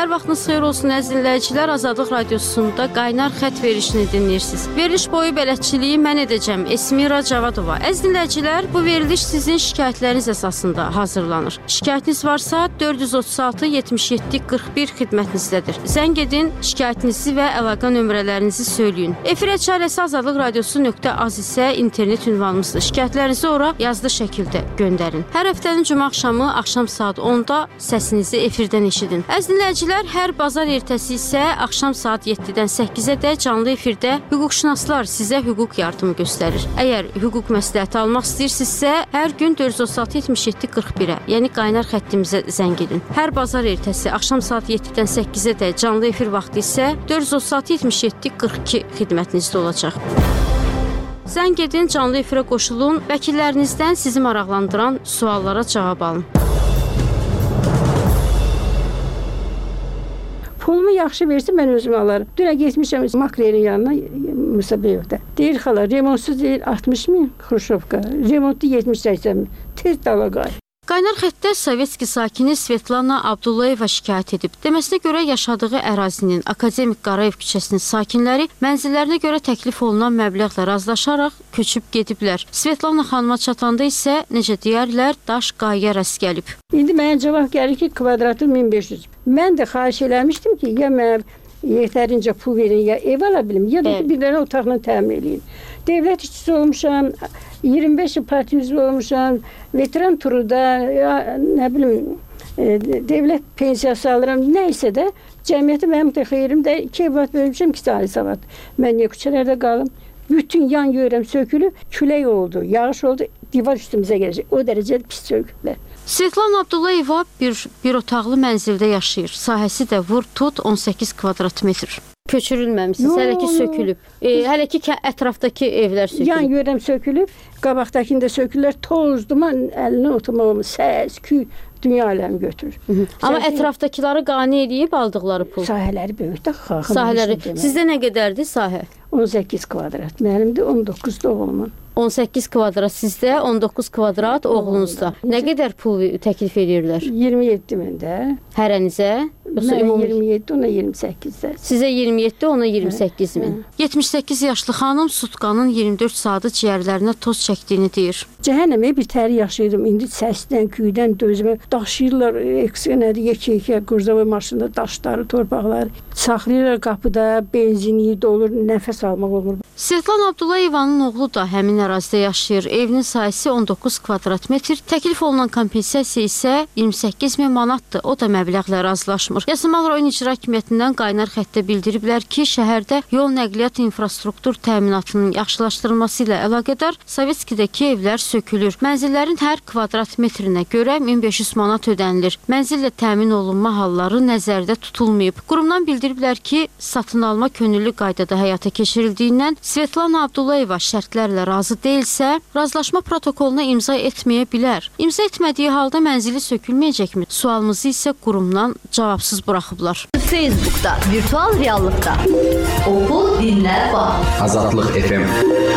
Hər vaxtınız xeyir olsun əziz dinləyicilər. Azadlıq Radiosunda qaynar xətt verişini dinləyirsiniz. Veriliş boyu bələdçiliyi mən edəcəm. Esmira Cavadova. Əziz dinləyicilər, bu veriliş sizin şikayətləriniz əsasında hazırlanır. Şikayətiniz varsa 436 77 41 xidmətinizdədir. Zəng edin, şikayətinizi və əlaqə nömrələrinizi söyləyin. Efirə çarəsi Azadlıq Radiosu.az isə internet ünvanımızdır. Şikayətlərinizi ora yazılı şəkildə göndərin. Hər həftənin cümə axşamı axşam saat 10-da səsinizi efirdən eşidin. Əziz dinləyicilər, hər bazar ertəsi isə axşam saat 7-dən 8-ə canlı efirdə hüquqşünaslar sizə hüquq yardımı göstərir. Əgər hüquq məsləhəti almaq istəyirsinizsə, hər gün 436 77 41-ə, yəni qaynar xəttimizə zəng edin. Hər bazar ertəsi axşam saat 7-dən 8-ə canlı efir vaxtı isə 436 77 42 xidmətinizdə olacaq. Zəng edin, canlı efirə qoşulun, vəkillərinizdən sizi maraqlandıran suallara cavab alın. Pulumu yaxşı versin, mən özüm alarım. Dünə getmişəm Maklerin yanına, Musa Beyovda. Deyir xala, remontsuz deyil 60 min Xruşovka, remontlu 70-80 min. Tez dala qay. Qaynar xəttdə Sovetski sakini Svetlana Abdullayeva şikayət edib. Deməsinə görə yaşadığı ərazinin Akademik Qarayev küçəsinin sakinləri mənzillərinə görə təklif olunan məbləğlə razılaşaraq köçüb gediblər. Svetlana xanıma çatanda isə, necə deyərlər, daş qayaya rast gəlib. İndi mənə cavab gəlir ki, kvadratı 1500. Mən də xahiş eləmişdim ki, ya mən yetərincə pul verin, ya ev ala bilim, ya da bir dənə otaqla təmin edin. Devlət işçisi olmuşam, 25 il partiya üzvü olmuşam, veteran turuda, ya, nə bilim, devlət pensiyası alıram, nəysə də cəmiyyəti mənim də xeyrim də 2 evat bölmüşəm, 2 tane savat. Mən niyə küçələrdə qalım? Bütün yan yörəm sökülüb, külək oldu, yağış oldu, divar üstümüzə gələcək. O dərəcədə pis söküblər. Svetlana Abdullayeva bir otaqlı mənzildə yaşayır. Sahəsi də vur tut 18 kvadrat metr. Köçürülməmisiniz, hələ ki sökülüb. Hələ ki ətrafdakı evlər sökülüb. Yan yörəm sökülüb, qabaqdakını da sökülürlər, toz, duman, əlinə oturmağımı, səs, küy, dünya aləmi götürür. Amma ətrafdakiləri qane edib aldıqları pul. Sahələri böyükdə xalqın. Sahələri. Sizdə nə qədərdir sahə? 18 kvadrat. Mənim də 19 oğlumun. 18 kvadrat sizdə, 19 kvadrat oğlunuzda. Nə qədər pul təklif edirlər? 27 min də. Hərənizə? Mən 27, ona 28-də. Sizə 27, ona 28 min. 78 yaşlı xanım sutkanın 24 saatı ciyərlərinə toz çəkdiyini deyir. Cəhənnəmə bir təri yaşayırdım. İndi səsdən, küydən dözmə daşıyırlar, eksinədir, yekə-yekə qurzava maşında daşları, torpaqları saxlayırlar qapıda, benzini dolur, nəfəs almaq olmur. Svetlana Abdullayevanın oğlu da həmin ərazidə yaşayır. Evinin sahəsi 19 kvadrat metr. Təklif olunan kompensasiya isə 28 min manatdır. O da məbləğlə razılaşmır. Yasamal rayon icra hakimiyyətindən qaynar xəttdə bildiriblər ki, şəhərdə yol nəqliyyat infrastruktur təminatının yaxşılaşdırılması ilə əlaqədar Sovetskidəki evlər sökülür. Mənzillərin hər kvadrat metrinə görə 1500 manat ödənilir. Mənzillə təmin olunma halları nəzərdə tutulmayıb. Qurumdan bildiriblər ki, satın alma könüllü qaydada həyata keçirildiyindən Svetlana Abdullayeva şərtlərlə razı deyilsə, razılaşma protokoluna imza etməyə bilər. İmza etmədiyi halda mənzili sökülməyəcəkmi? Sualımızı isə qurumdan cavabsız buraxıblar. Facebookda, virtual reallıqda. Oxu, dinlə, bax. Azadlıq FM.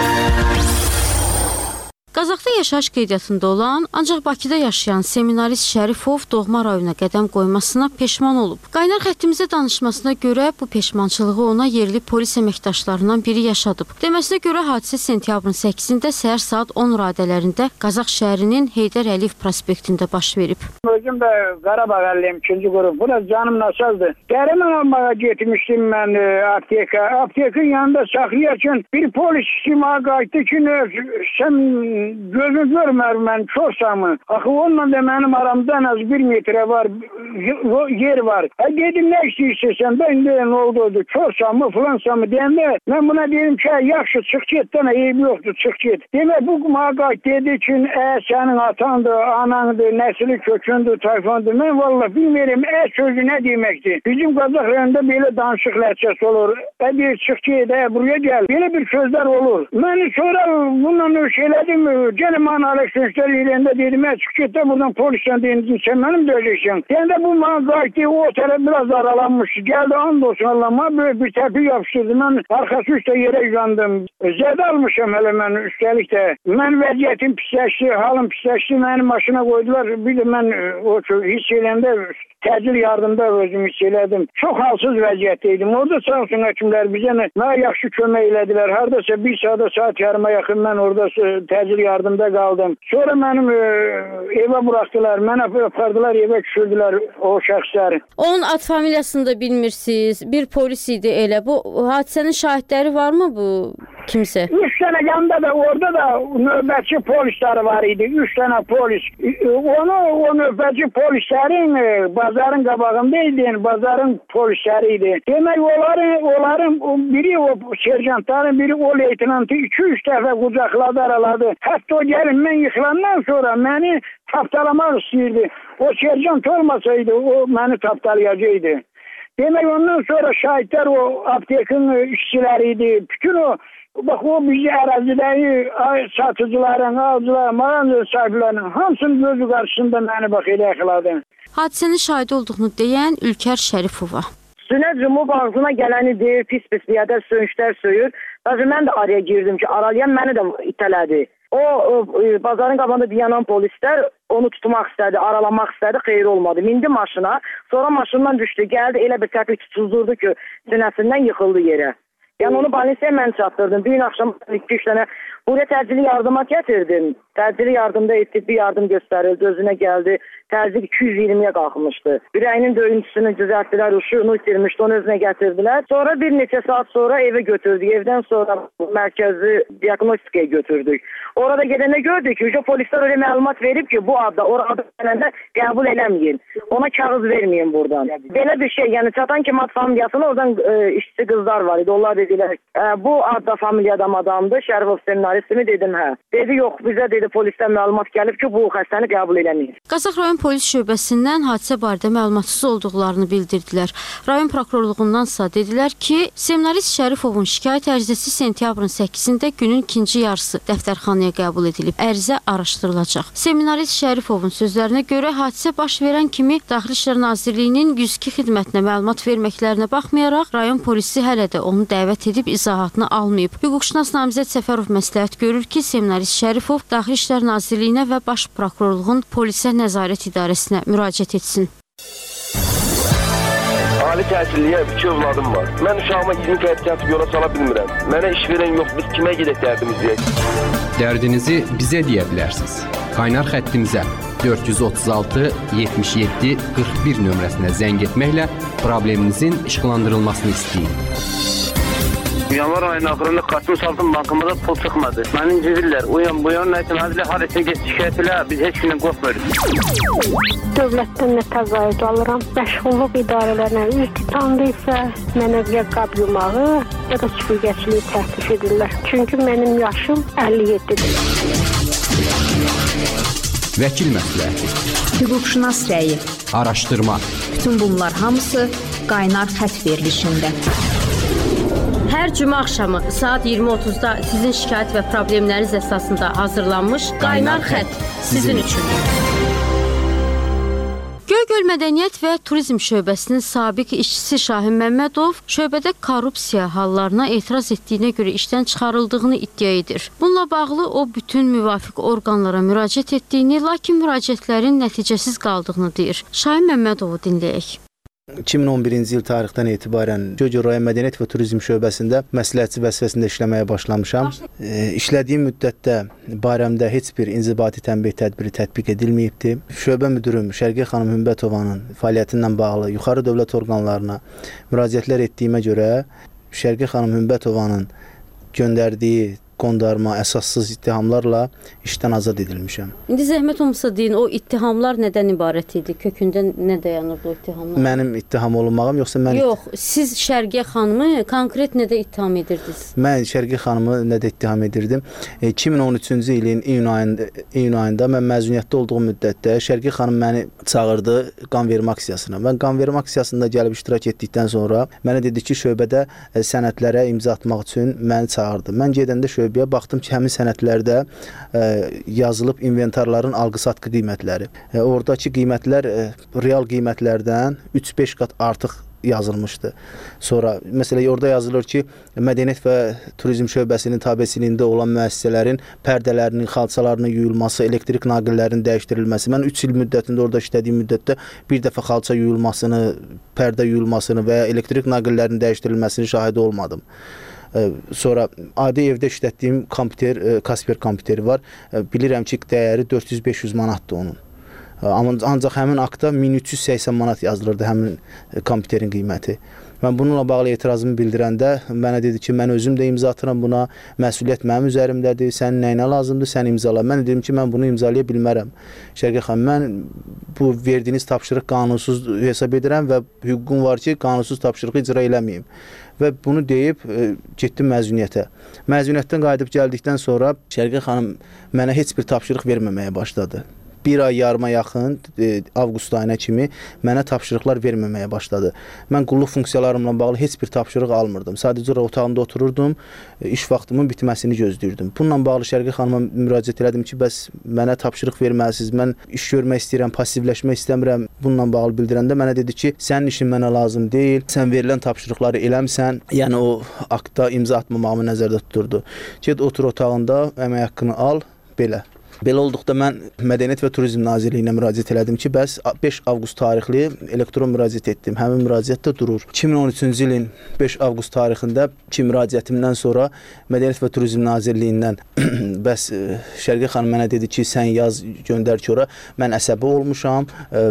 Qazaxda yaşayış qeydiyyatında olan, ancaq Bakıda yaşayan seminarist Şərifov doğma rayona qədəm qoymasına peşman olub. Qaynar xəttimizə danışmasına görə bu peşmançılığı ona yerli polis əməkdaşlarından biri yaşadıb. Deməsinə görə hadisə sentyabrın 8-də səhər saat 10 radələrində Qazax şəhərinin Heydər Əliyev prospektində baş verib. Özüm də Qarabağ əliyim 2-ci qrup. Bu da canım nasazdır. Dərman almağa getmişdim mən apteka. Aptekin yanında saxlayarkən bir polis işimə qayıtdı ki, sən gözü görmür mən çoxsamı. Axı onunla da mənim aramda en az 1 metre var, yer var. Dedim nə istəyirsən, ben de ne oldu, çoxsamı, filansamı deyəndə, mən buna dedim ki, yaxşı çıx get, dana eybi yoxdur, çıx get. Demək bu mağayt dedi ki, sənin atandır, anandır, nesli kökündür, tayfandır. Mən vallahi bilmiyorum, sözü nə deməkdir. Bizim Qazax rayonunda belə danışıq ləhcəsi olur. Bir çıx get, buraya gel. Belə bir sözler olur. Mən sonra bununla öş elədim mi? gene bana Alexander yerinde dedim, çık de buradan polisten deyince sen benim döveceksin. Yani de bu bana kalktı, o taraf biraz aralanmış. Geldi andolsun Allah'ıma böyle bir tepi yapıştırdı. Ben arkası üstte yere yıkandım. Zed almışım hele ben üstelik de. Ben vəziyyətim pisləşdi, halım pisləşdi, məni maşına qoydular. Bir də mən o hiss eləndə təcil yardımda özümü hiss elədim. Çox halsız vəziyyətdeydim. Orada sağ olsun həkimlər bizə mənə yaxşı kömək elədilər. Hardasa bir saat yarıma yaxın mən orada təcil yardımda qaldım. Sonra mənim evə buraxdılar, mənə apardılar, evə düşürdülər o şəxsləri. Onun ad familiyasını da bilmirsiniz. Bir polis idi elə. Bu hadisənin şahidləri varmı bu kimsə? 3 dənə yanında da orada da növbətçi polisləri var idi. 3 dənə polis. O növbətçi polislərin bazarın qabağında idi. Yəni bazarın polisləri idi. Demək onların biri o serjantların, biri o leytenantı 2-3 dəfə qucaqladı, araladı. Hətta o gəlin mən yıxılandan sonra məni tapdalamaq istəyirdi. O serjant olmasaydı o məni tapdalayacaqdı. Demək ondan sonra şahidlər o aptekin işçiləri idi. Bütün o bax o bizi ərazidəyi satıcıların, alıcıların, mağaza sahiblərinin hamısının gözü qarşısında məni bax elə yıxıladı. Hadisənin şahidi olduğunu deyən Ülkər Şərifova. Üstünə cumub ağzına gələni deyir, pis biyədər söyüşlər söyür. Mən də araya girdim ki, aralayan məni də itələdi. O bazarın qabağında dayanan polislər onu tutmaq istədi, aralamaq istədi, xeyir olmadı. Mindi maşına, sonra maşından düşdü, gəldi, elə bir təpik tutuzdurdu ki, sinəsindən yıxıldı yerə. Yəni onu polisiyaya mən çatdırdım. Bir gün axşam 2-3 dənə buraya təcili yardıma gətirdim. Təcili yardımda tibbi yardım göstərildi, özünə gəldi. Təzyiq 220-yə qalxmışdı. Ürəyinin döyüntüsünü düzəltdilər, uşuğunu itirmişdi, onu özünə gətirdilər. Sonra bir neçə saat sonra evə götürdük. Evdən sonra mərkəzi diagnostikaya götürdük. Orada gedəndə gördük ki, polislər öyle məlumat verib ki, bu adda, orada gələndə qəbul eləməyin. Ona kağız verməyin buradan. Belə bir şey, yəni çatan ki, mat familiyasına oradan işçi qızlar var idi. Onlar dedilər, bu adda familiyadan adamdır, Şərifov seminaristi mi dedim, hə. Dedi, yox, bizə dedi, polisdən məlumat gəlib ki, bu xəstəni qəbul eləməyin. Qazax rayon polis şöbəsindən hadisə barədə məlumatsız olduqlarını bildirdilər. Rayon prokurorluğundansa dedilər ki, seminarist Şərifovun şikayət ərizəsi sentyabrın 8-də günün ikinci yarısı dəftərxanaya qəbul edilib. Ərizə araşdırılacaq. Seminarist Şərifovun sözlərinə görə hadisə baş verən kimi Daxili İşlər Nazirliyinin 102 xidmətinə məlumat verməklərinə baxmayaraq, rayon polisi hələ də onu dəvət edib izahatını almayıb. Hüquqşünas Namizəd Səfərov məsləhət görür ki, seminarist Şərifov Daxili İşlər Nazirliyinə və Baş Prokurorluğun polisə nəzarət idarəsinə müraciət etsin. Ali təhsilliyə 2 övladım var. Mən uşağıma 20 təhsil yola sala bilmirəm. Mənə iş verən yox, biz kimə gedək dərdimizə? Dərdinizi bizə deyə bilərsiniz. Qaynar xəttimizə 436 77 41 nömrəsinə zəng etməklə probleminizin işıqlandırılmasını istəyin. Yanvar ayının axırında kartımı saldım, bankama da pul çıxmadı. Məni incidirlər. Uyan, bu yan, nəsin, hadilə, harəsə geç, şikayət elə, biz heç gündən qorxmuyoruz. Dövlətdən nə təqaüd alıram, məşğulluq idarələrinə üz tutandı isə mənə ya qab yumağı, ya da süpürgəçiliyi təklif edirlər. Çünki mənim yaşım 57-dir. Vəkil məsləhəti, hüquqşünas rəyi, araşdırma. Bütün bunlar hamısı qaynar xətt verilişində. Hər cümə axşamı saat 20:30-da sizin şikayət və problemləriniz əsasında hazırlanmış Qaynar Xətt sizin üçün. Göygöl Mədəniyyət və Turizm şöbəsinin sabiq işçisi Şahin Məmmədov şöbədə korrupsiya hallarına etiraz etdiyinə görə işdən çıxarıldığını iddia edir. Bununla bağlı o bütün müvafiq orqanlara müraciət etdiyini, lakin müraciətlərin nəticəsiz qaldığını deyir. Şahin Məmmədovu dinləyək. 2011-ci il tarixdən etibarən Göygöl rayon Mədəniyyət və Turizm şöbəsində məsləhətçi vəzifəsində işləməyə başlamışam. İşlədiyim müddətdə barəmdə heç bir inzibati tənbih tədbiri tətbiq edilməyibdir. Şöbə müdürüm Şərqi xanım Hümbətovanın fəaliyyətindən bağlı yuxarı dövlət orqanlarına müraciətlər etdiyimə görə Şərqi xanım Hümbətovanın göndərdiyi qondarma, əsassız ittihamlarla işdən azad edilmişəm. İndi zəhmət olmasa deyin, o ittihamlar nədən ibarət idi? Kökündə nə dayanırdı o ittihamlar? Mənim ittiham olunmağım, yoxsa mən... Yox, siz Şərqiyə xanımı konkret nədə ittiham edirdiniz? Mən Şərqiyə xanımı nədə ittiham edirdim? 2013-cü ilin iyun ayında mən məzuniyyətdə olduğum müddətdə Şərqiyə xanım məni çağırdı qan vermə aksiyasına. Mən qan vermə aksiyasında gəlib iştirak etdikdən sonra mənə dedi ki, şöbədə sənədlərə imza atmaq üçün məni çağırdı. Mən gedəndə şöbəyə şöbəyə baxdım ki, həmin sənədlərdə yazılıb inventarların alqı-satqı qiymətləri. Oradakı qiymətlər real qiymətlərdən 3-5 qat artıq yazılmışdı. Sonra məsələn orada yazılır ki, Mədəniyyət və Turizm şöbəsinin tabeçiliyində olan müəssisələrin pərdələrinin, xalçalarının yuyulması, elektrik naqillərinin dəyişdirilməsi. Mən 3 il müddətində orada işlədiyim müddətdə bir dəfə xalça yuyulmasını, pərdə yuyulmasını və ya elektrik naqillərinin dəyişdirilməsinin şahidi olmadım. Sonra adi evdə işlətdiyim kompüter, Kasper kompüteri var. Bilirəm ki, dəyəri 400-500 manatdır onun. Ancaq həmin aktda 1380 manat yazılırdı həmin kompüterin qiyməti. Mən bununla bağlı etirazımı bildirəndə mənə dedi ki, mən özüm də imza atıram buna, məsuliyyət mənim üzərimdədir, sənin nəyinə lazımdır, sən imzala. Mən dedim ki, mən bunu imzalaya bilmərəm. Şərqi xanım, mən bu verdiyiniz tapşırıq qanunsuz hesab edirəm və hüququm var ki, qanunsuz tapşırığı icra eləməyim. Və bunu deyib getdim məzuniyyətə. Məzuniyyətdən qayıdıb gəldikdən sonra Şərqi xanım mənə heç bir tapşırıq verməməyə başladı. Bir ay yarıma yaxın, avqust ayına kimi mənə tapşırıqlar verməməyə başladı. Mən qulluq funksiyalarımla bağlı heç bir tapşırıq almırdım. Sadəcə otağımda otururdum, iş vaxtımın bitməsini gözləyirdim. Bununla bağlı Şərqi xanıma müraciət elədim ki, bəs mənə tapşırıq verməlisiniz, mən iş görmək istəyirəm, passivləşmək istəmirəm. Bununla bağlı bildirəndə mənə dedi ki, sənin işin mənə lazım deyil, sən verilən tapşırıqları eləmsən, yəni o aktda imza atmamağımı nəzərdə tuturdu. Get otur otağında, əmək haqqını al, belə. Belə olduqda mən Mədəniyyət və Turizm Nazirliyinə müraciət elədim ki, bəs 5 avqust tarixli elektron müraciət etdim. Həmin müraciət də durur. 2013-cü ilin 5 avqust tarixində ki, müraciətimdən sonra Mədəniyyət və Turizm Nazirliyindən bəs Şərqi xanım mənə dedi ki, sən yaz, göndər ki, ora mən əsəbi olmuşam,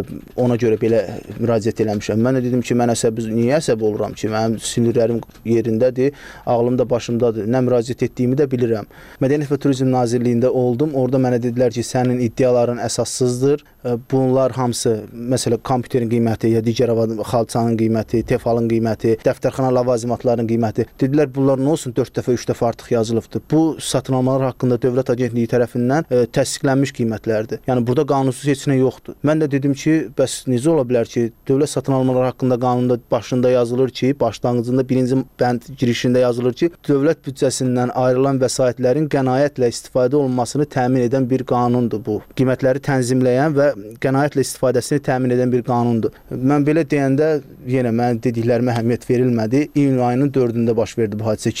ona görə belə müraciət eləmişəm. Mən də dedim ki, mən niyə əsəbi oluram ki, mənim sinirlərim yerindədir, ağlım da başımdadır, nə müraciət etdiyimi də bilirəm. Mədəniyyət və Turizm Nazirliyində oldum, orada mənə dedilər ki, sənin iddiaların əsassızdır. Bunlar hamısı, məsələn, kompüterin qiyməti, ya digər xalçanın qiyməti, tefalın qiyməti, dəftərxana lavazimatlarının qiyməti. Dedilər, bunlar nə olsun 4 dəfə, 3 dəfə artıq yazılıbdır. Bu satın almalar haqqında Dövlət Agentliyi tərəfindən təsdiqlənmiş qiymətlərdir. Yəni burada qanunsuz heç nə yoxdur. Mən də dedim ki, bəs necə ola bilər ki, dövlət satın almalar haqqında qanunda başında yazılır ki, başlanğıcında 1-ci bənd girişində yazılır ki, dövlət büdcəsindən ayrılan vəsaitlərin qənaətlə istifadə olunmasını təmin edən bir qanundur bu. Qiymətləri tənzimləyən və qənaətlə istifadəsini təmin edən bir qanundur. Mən belə deyəndə yenə mənim dediklərimə əhəmiyyət verilmədi. İyun ayının 4-də baş verdi bu hadisə.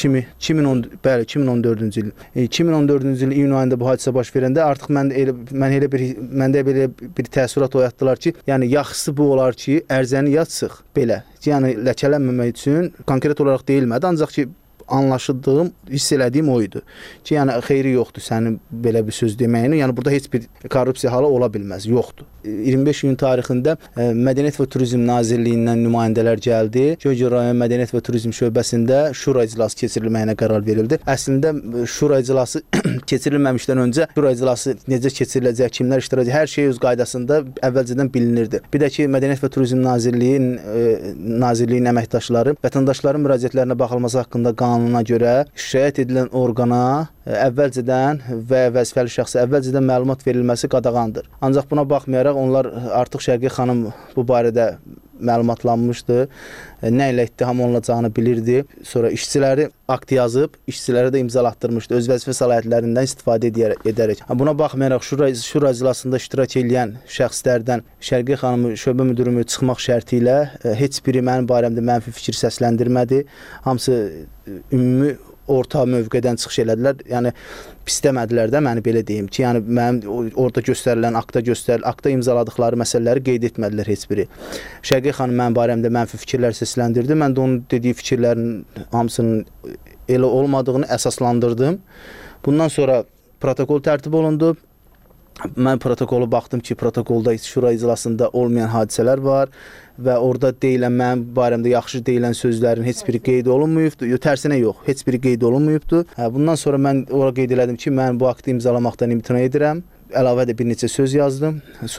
2014-cü il. 2014-cü il iyun ayında bu hadisə baş verəndə artıq məndə belə bir təəssürat oyatdılar ki, yəni yaxşısı bu olar ki, ərizəni yazsıq belə. Yəni ləkələnməmək üçün konkret olaraq deyilmədi, ancaq ki anlaşıldığım, hiss elədiyim o idi ki, yəni xeyri yoxdur sənin belə bir söz deməyin. Yəni burada heç bir korrupsiya halı ola bilməz, yoxdur. 25 iyun tarixində Mədəniyyət və Turizm Nazirliyindən nümayəndələr gəldi. Göygöl rayon Mədəniyyət və Turizm şöbəsində şura iclası keçirilməyinə qərar verildi. Əslində şura iclası keçirilməmişdən öncə şura iclası necə keçiriləcək, kimlər iştirak edəcək, hər şey öz qaydasında əvvəlcədən bilinirdi. Bir də ki, Mədəniyyət və Turizm Nazirliyinin əməkdaşları vətəndaşların müraciətlərinə baxılması haqqında qanuna görə şikayət edilən orqana əvvəlcədən və vəzifəli şəxsə əvvəlcədən məlumat verilməsi qadağandır. Ancaq buna baxmayaraq onlar artıq Şərqi xanım bu barədə məlumatlanmışdı. Nə ilə ittiham olunacağını bilirdi. Sonra işçiləri akt yazıb, işçilərə də imzalatdırmışdı. Öz vəzifə səlahiyyətlərindən istifadə edərək. Buna baxmayaraq şura iclasında iştirak edən şəxslərdən Şərqi xanımı şöbə müdürümü çıxmaq şərti ilə heç biri mənim barəmdə mənfi fikir səsləndirmədi. Hamısı ümumi orta mövqedən çıxış elədilər. Yəni pisləmədilər də, məni belə deyim ki, yəni mənim orada göstərilən, akta imzaladıqları məsələləri qeyd etmədilər heç biri. Şərqi xanım mənim barəmdə mənfi fikirlər səsləndirdi. Mən də onun dediyi fikirlərin hamısının elə olmadığını əsaslandırdım. Bundan sonra protokol tərtib olundu. Mən protokolu baxdım ki, protokolda şura iclasında olmayan hadisələr var və orada deyilən, mənim barəmdə yaxşı deyilən sözlərin heç biri qeyd olunmayıbdır. Tərsinə yox, heç biri qeyd olunmayıbdır. Bundan sonra mən ora qeyd elədim ki, mən bu aktı imzalamaqdan imtina edirəm. Əlavə də bir neçə söz yazdım. Sonra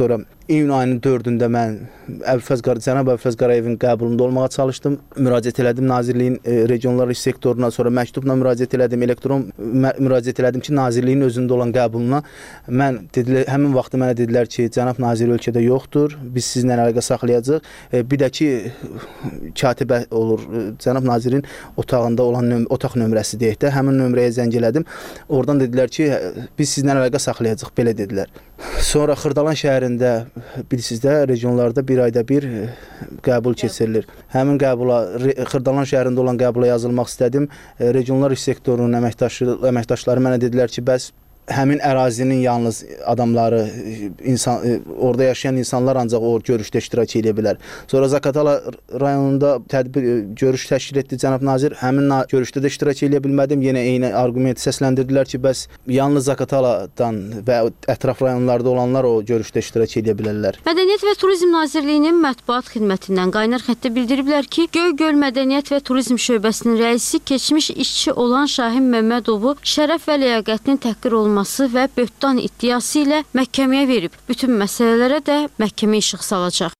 iyun ayının 4-də mən cənab Əbülfəz Qarayevin qəbulunda olmağa çalışdım. Müraciət elədim Nazirliyin regionlar iş sektoruna, sonra məktubla müraciət elədim, elektron müraciət elədim ki, Nazirliyin özündə olan qəbuluna. Həmin vaxtda mənə dedilər ki, cənab nazir ölkədə yoxdur, biz sizinlə əlaqə saxlayacağıq. Bir də ki, katibə olur, cənab nazirin otağında olan otaq nömrəsi deyək də, həmin nömrəyə zəng elədim. Oradan dedilər ki, biz sizinlə əlaqə saxlayacağıq, belə dedilər. Sonra Xırdalan şəhərində bilirsiniz də, regionlarda bir ayda bir qəbul keçirilir. Həmin qəbula, Xırdalan şəhərində olan qəbula yazılmaq istədim. Regionlar iş sektorunun əməkdaşları mənə dedilər ki, bəs həmin ərazinin yalnız adamları, orada yaşayan insanlar ancaq o görüşdə iştirak edə bilər. Sonra Zaqatala rayonunda görüş təşkil etdi cənab nazir. Həmin görüşdə də iştirak edə bilmədim. Yenə eyni arqumenti səsləndirdilər ki, bəs yalnız Zaqataladan və ətraf rayonlarda olanlar o görüşdə iştirak edə bilərlər. Mədəniyyət və Turizm Nazirliyinin mətbuat xidmətindən qaynar xəttdə bildiriblər ki, Göygöl Mədəniyyət və Turizm şöbəsinin rəisi keçmiş işçi olan Şahin Məmmədovu şərəf və ləyaqətinin təhqir olunması və böhtan iddiası ilə məhkəməyə verib. Bütün məsələlərə də məhkəmə işıq salacaq.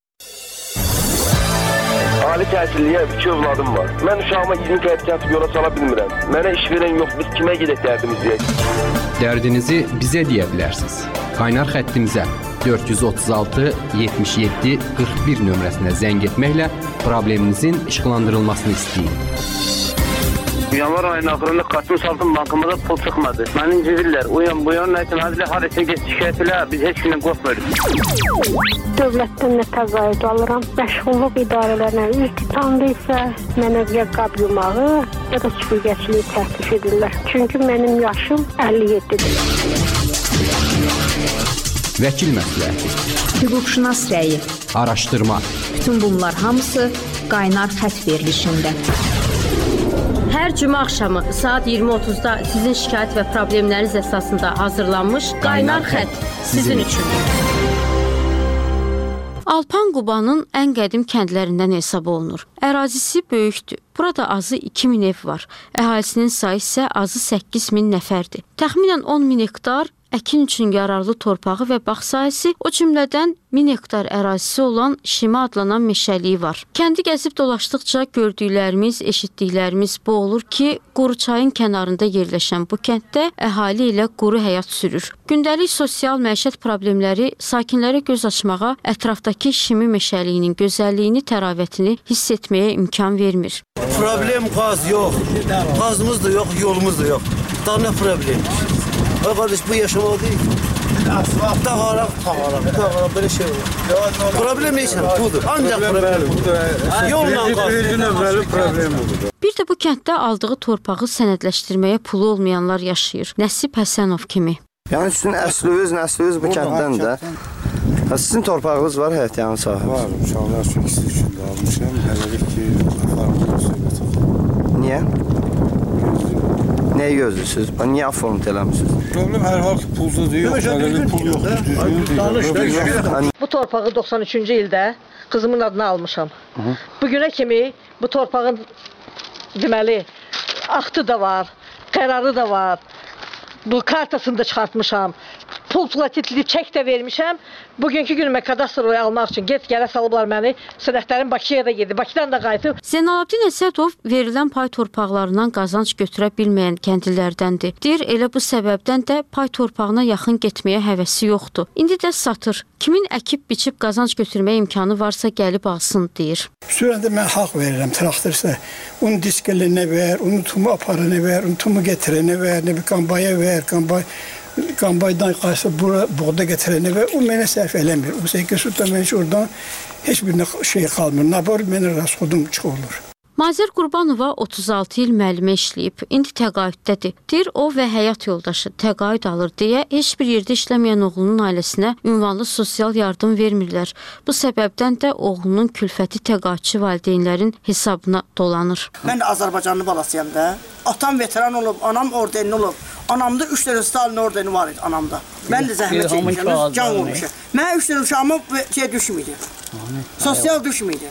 Ali təhsilliyə 2 övladım var. Mən uşağıma 20 qəpik atıb yola sala bilmirəm. Mənə iş verən yox, biz kimə gedək dərdimizi? Dərdinizi bizə deyə bilərsiniz. Qaynar xəttimizə 436 77 41 nömrəsinə zəng etməklə probleminizin işıqlandırılmasını istəyin. Yanvar ayının axırında Qatmış Altın Bankımıza pul çıxmadı. Məni incidirlər. Bu yan nəsin? Hazırla harisə şikayət elə, biz heç gündən qorxmuyoruz. Dövlətdən nə təqaüd alıram. Məşğulluq idarələrinə üz tutandı isə mənə ya qab yumağı, ya da süpürgəçiliyi təklif edirlər. Çünki mənim yaşım 57-dir. Vəkil məsləhəti, hüquqşünas rəyi, araşdırma. Bütün bunlar hamısı qaynar xətt verilişində. Hər cümə axşamı saat 20:30-da sizin şikayət və problemləriniz əsasında hazırlanmış Qaynar Xətt sizin üçün. Alpan Qubanın ən qədim kəndlərindən hesab olunur. Ərazisi böyükdür. Burada azı 2000 ev var. Əhalisinin sayı isə azı 8000 nəfərdir. Təxminən 10.000 hektar əkin üçün yararlı torpağı və bağ sahəsi, o cümlədən 1000 hektar ərazisi olan Şimə adlanan meşəliyi var. Kəndi gəzib dolaşdıqca gördüklərimiz, eşitdiklərimiz bu olur ki, Quruçayın kənarında yerləşən bu kənddə əhali ilə quru həyat sürür. Gündəlik sosial məişət problemləri sakinlərə göz açmağa, ətrafdakı Şimi meşəliyinin gözəlliyini, təravətini hiss etməyə imkan vermir. Problem qaz yox, qazımız da yox, yolumuz da yox. Daha nə problem? Ay qardaş, bu yaşamaq deyil. Dağaraq, belə şey olur. Problem neysə, budur. Ancaq problem budur. Yolla qaz. Bir də bu kənddə aldığı torpağı sənədləşdirməyə pulu olmayanlar yaşayır. Nəsib Həsənov kimi. Yəni sizin əsliniz bu kənddən də. Sizin torpağınız var həyət yanı sahəsi? Var, uşaqlar üçün ikisi üçün də almışam. Hələlik ki, aparmaqda söhbət olur. Niyə? Nəyi gözlüsünüz? Niyə aformt eləmişsiniz? Problem hər hal ki, pulsuz deyil, hələlik pul yoxdur. Bu torpağı 93-cü ildə qızımın adına almışam. Bugünə kimi bu torpağın deməli, axtı da var, qərarı da var. Bu kartasını da çıxartmışam. Pul platitli çək də vermişəm. Bugünkü günümə kadastroya almaq üçün get-gələ salıblar məni. Sənədlərim Bakıya da gedib, Bakıdan da qayıtıb. Zeynalabdin Əsədov verilən pay torpaqlarından qazanc götürə bilməyən kəndlilərdəndir. Deyir, elə bu səbəbdən də pay torpağına yaxın getməyə həvəsi yoxdur. İndi də satır. Kimin əkib-biçib qazanc götürməyə imkanı varsa gəlib alsın, deyir. Sürəndə mən haqq verirəm, traktorsa. Onu diskəlinə ver, onu tumu aparanə ver, onu tumu getirənə ver, nə bir qambaya ver, qambaydan qaysa buğda getirənə ver, o mənə sərf eləmir. O 8 sutda mən oradan heç bir şey qalmır. Nabor mənə rasxodum çıxılır. Mazər Qurbanova 36 il müəllimə işləyib, indi təqaüddədir. Deyir, o və həyat yoldaşı təqaüd alır deyə heç bir yerdə işləməyən oğlunun ailəsinə ünvanlı sosial yardım vermirlər. Bu səbəbdən də oğlunun külfəti təqaüdçü valideynlərin hesabına dolanır. Mən də Azərbaycanlı balasıyam da. Atam veteran olub, anam ordenli olub. Anamda 3 dənə Stalin ordeni var idi anamda. Mən də zəhmət çəkmişəm, can olmuşam. Mən 3 dənə uşağıma şey düşməydi. Sosial düşməydi.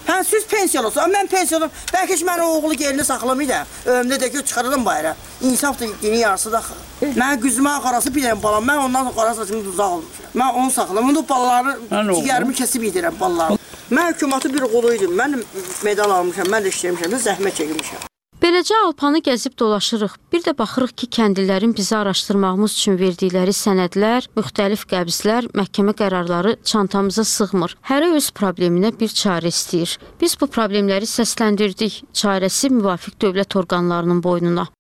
Hə, siz pensiyalı olsun. Mən pensiyalım. Bəlkə ki, mən o oğlu gelini saxlamayı da. Ömrümdə də ki, çıxarırım bayra. İnsaf da dini yarısı da. Mən güzümə qarası bir dənə balam. Mən ondan qara saçımı duzaq olmuşam. Mən onu saxladım. Onu balaları, cigərimi kesib yedirəm balaları. Mən hökumatı bir quluydum. Mən medal almışam. Mən də işləmişəm. Zəhmət çəkmişəm. Beləcə Alpanı gəzib dolaşırıq. Bir də baxırıq ki, kəndlilərin bizi araşdırmağımız üçün verdikləri sənədlər, müxtəlif qəbzlər, məhkəmə qərarları çantamıza sığmır. Hərə öz probleminə bir çarə istəyir. Biz bu problemləri səsləndirdik. Çarəsi müvafiq dövlət orqanlarının boynuna.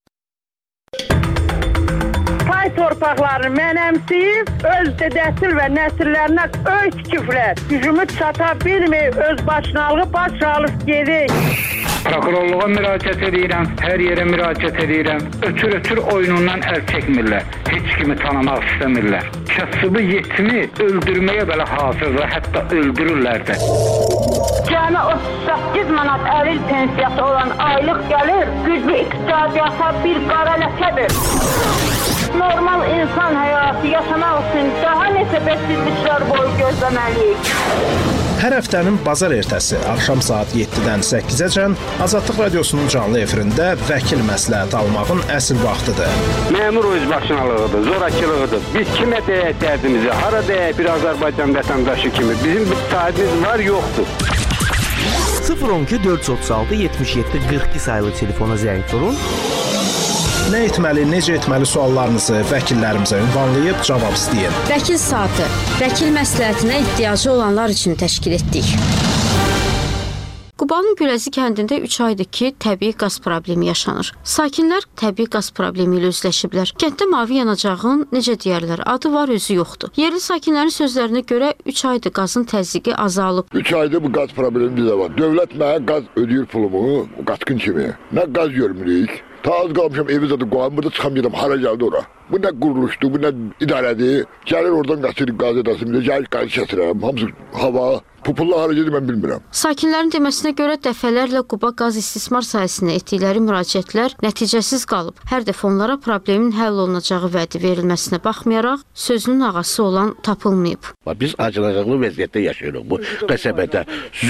Pay torpaqlarını mənəmsiyib, öz dədəsil və nəsillərinə öy tikiblər. Gücümü çata bilməyib, öz başınalığı baş alıb gedik. Prokurorluğa müraciət edirəm, hər yerə müraciət edirəm. Ötür oyunundan əl çəkmirlər. Heç kimi tanımaq istəmirlər. Kasıbı yetimi öldürməyə belə hazırdır, hətta öldürürlər də. Cəmi 38 manat əlil pensiyası olan aylıq gəlir, güclü iqtisadiyyata bir qara ləkədir. Normal insan həyatı yaşamaq üçün daha neçə bəsizliklər boyu gözləməliyik. Hər həftənin bazar ertəsi axşam saat 7-dən 8-əcən Azadlıq Radiosunun canlı efirində vəkil məsləhət almağın əsl vaxtıdır. Məmur özbaşınalığıdır, zorakılığıdır. Biz kimə deyək dərdimizi, hara deyək bir Azərbaycan vətəndaşı kimi. Bizim bir sahibimiz var, yoxdur. 012 436 77 42 sayılı telefona zəng vurun. Nə etməli, necə etməli suallarınızı vəkillərimizə ünvanlayıb cavab istəyin. Vəkil saatı, vəkil məsləhətinə ehtiyacı olanlar üçün təşkil etdik. Qubanın Gürəzi kəndində 3 aydır ki, təbii qaz problemi yaşanır. Sakinlər təbii qaz problemi ilə üzləşiblər. Kənddə mavi yanacağın, necə deyərlər, adı var, özü yoxdur. Yerli sakinlərin sözlərinə görə 3 aydır qazın təzyiqi azalıb. 3 aydır bu qaz problemi bizə var. Dövlət mənə qaz ödəyir pulumu, qatqın kimi. Nə qaz görmürük. Ta az qalmışam evi zadı qoyam, burada çıxamayacam, hara gəldi ora. Bu nə quruluşdur, bu nə idarədir. Gəlir oradan qaçırıq qaz edəsim, gəlir qaz kəsirəm, hamısı hava, pupulla hara gedir mən bilmirəm. Sakinlərin deməsinə görə dəfələrlə Quba qaz istismar sahəsinə etdikləri müraciətlər nəticəsiz qalıb. Hər dəfə onlara problemin həll olunacağı vədi verilməsinə baxmayaraq, sözünün ağası olan tapılmayıb. Biz acınacaqlı vəziyyətdə yaşayırıq bu qəsəbədə.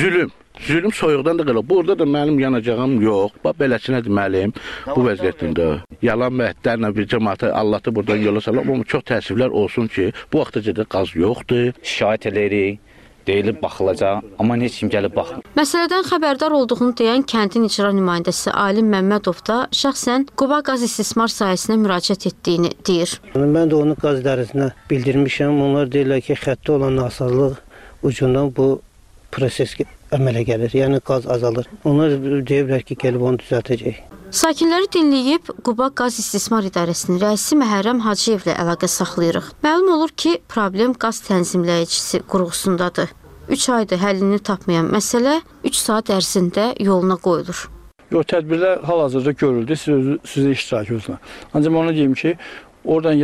Zülüm soyuqdan da qalıb. Burada da mənim yanacağım yox. Bax, beləsinə deməliyim bu vəziyyətində. Yalan məhdlərlə bir cəmaatı Allah'ı buradan yola salaq. Amma çox təəssüflər olsun ki, bu vaxtaca da qaz yoxdur. Şikayət edirik, deyilib baxılacaq, amma heç kim gəlib baxmır. Məsələdən xəbərdar olduğunu deyən kəndin icra nümayəndəsi Alim Məmmədov da şəxsən Quba qaz istismar sahəsinə müraciət etdiyini deyir. Mən də onu qaz idarəsinə bildirmişəm. Onlar deyirlər ki, xəttdə olan nasazlıq ucundan bu proses əmələ gəlir, yəni qaz azalır. Onlar deyirlər ki, gəlib onu düzəltəcək. Sakinləri dinləyib Quba qaz istismar idarəsinin rəisi Məhərrəm Hacıyevlə əlaqə saxlayırıq. Məlum olur ki, problem qaz tənzimləyicisi qurğusundadır. 3 aydır həllini tapmayan məsələ 3 saat ərzində yoluna qoyulur. Tədbirlər hal-hazırda görüldü, sizə iştirak olsun. Ancaq onu deyim ki, oradan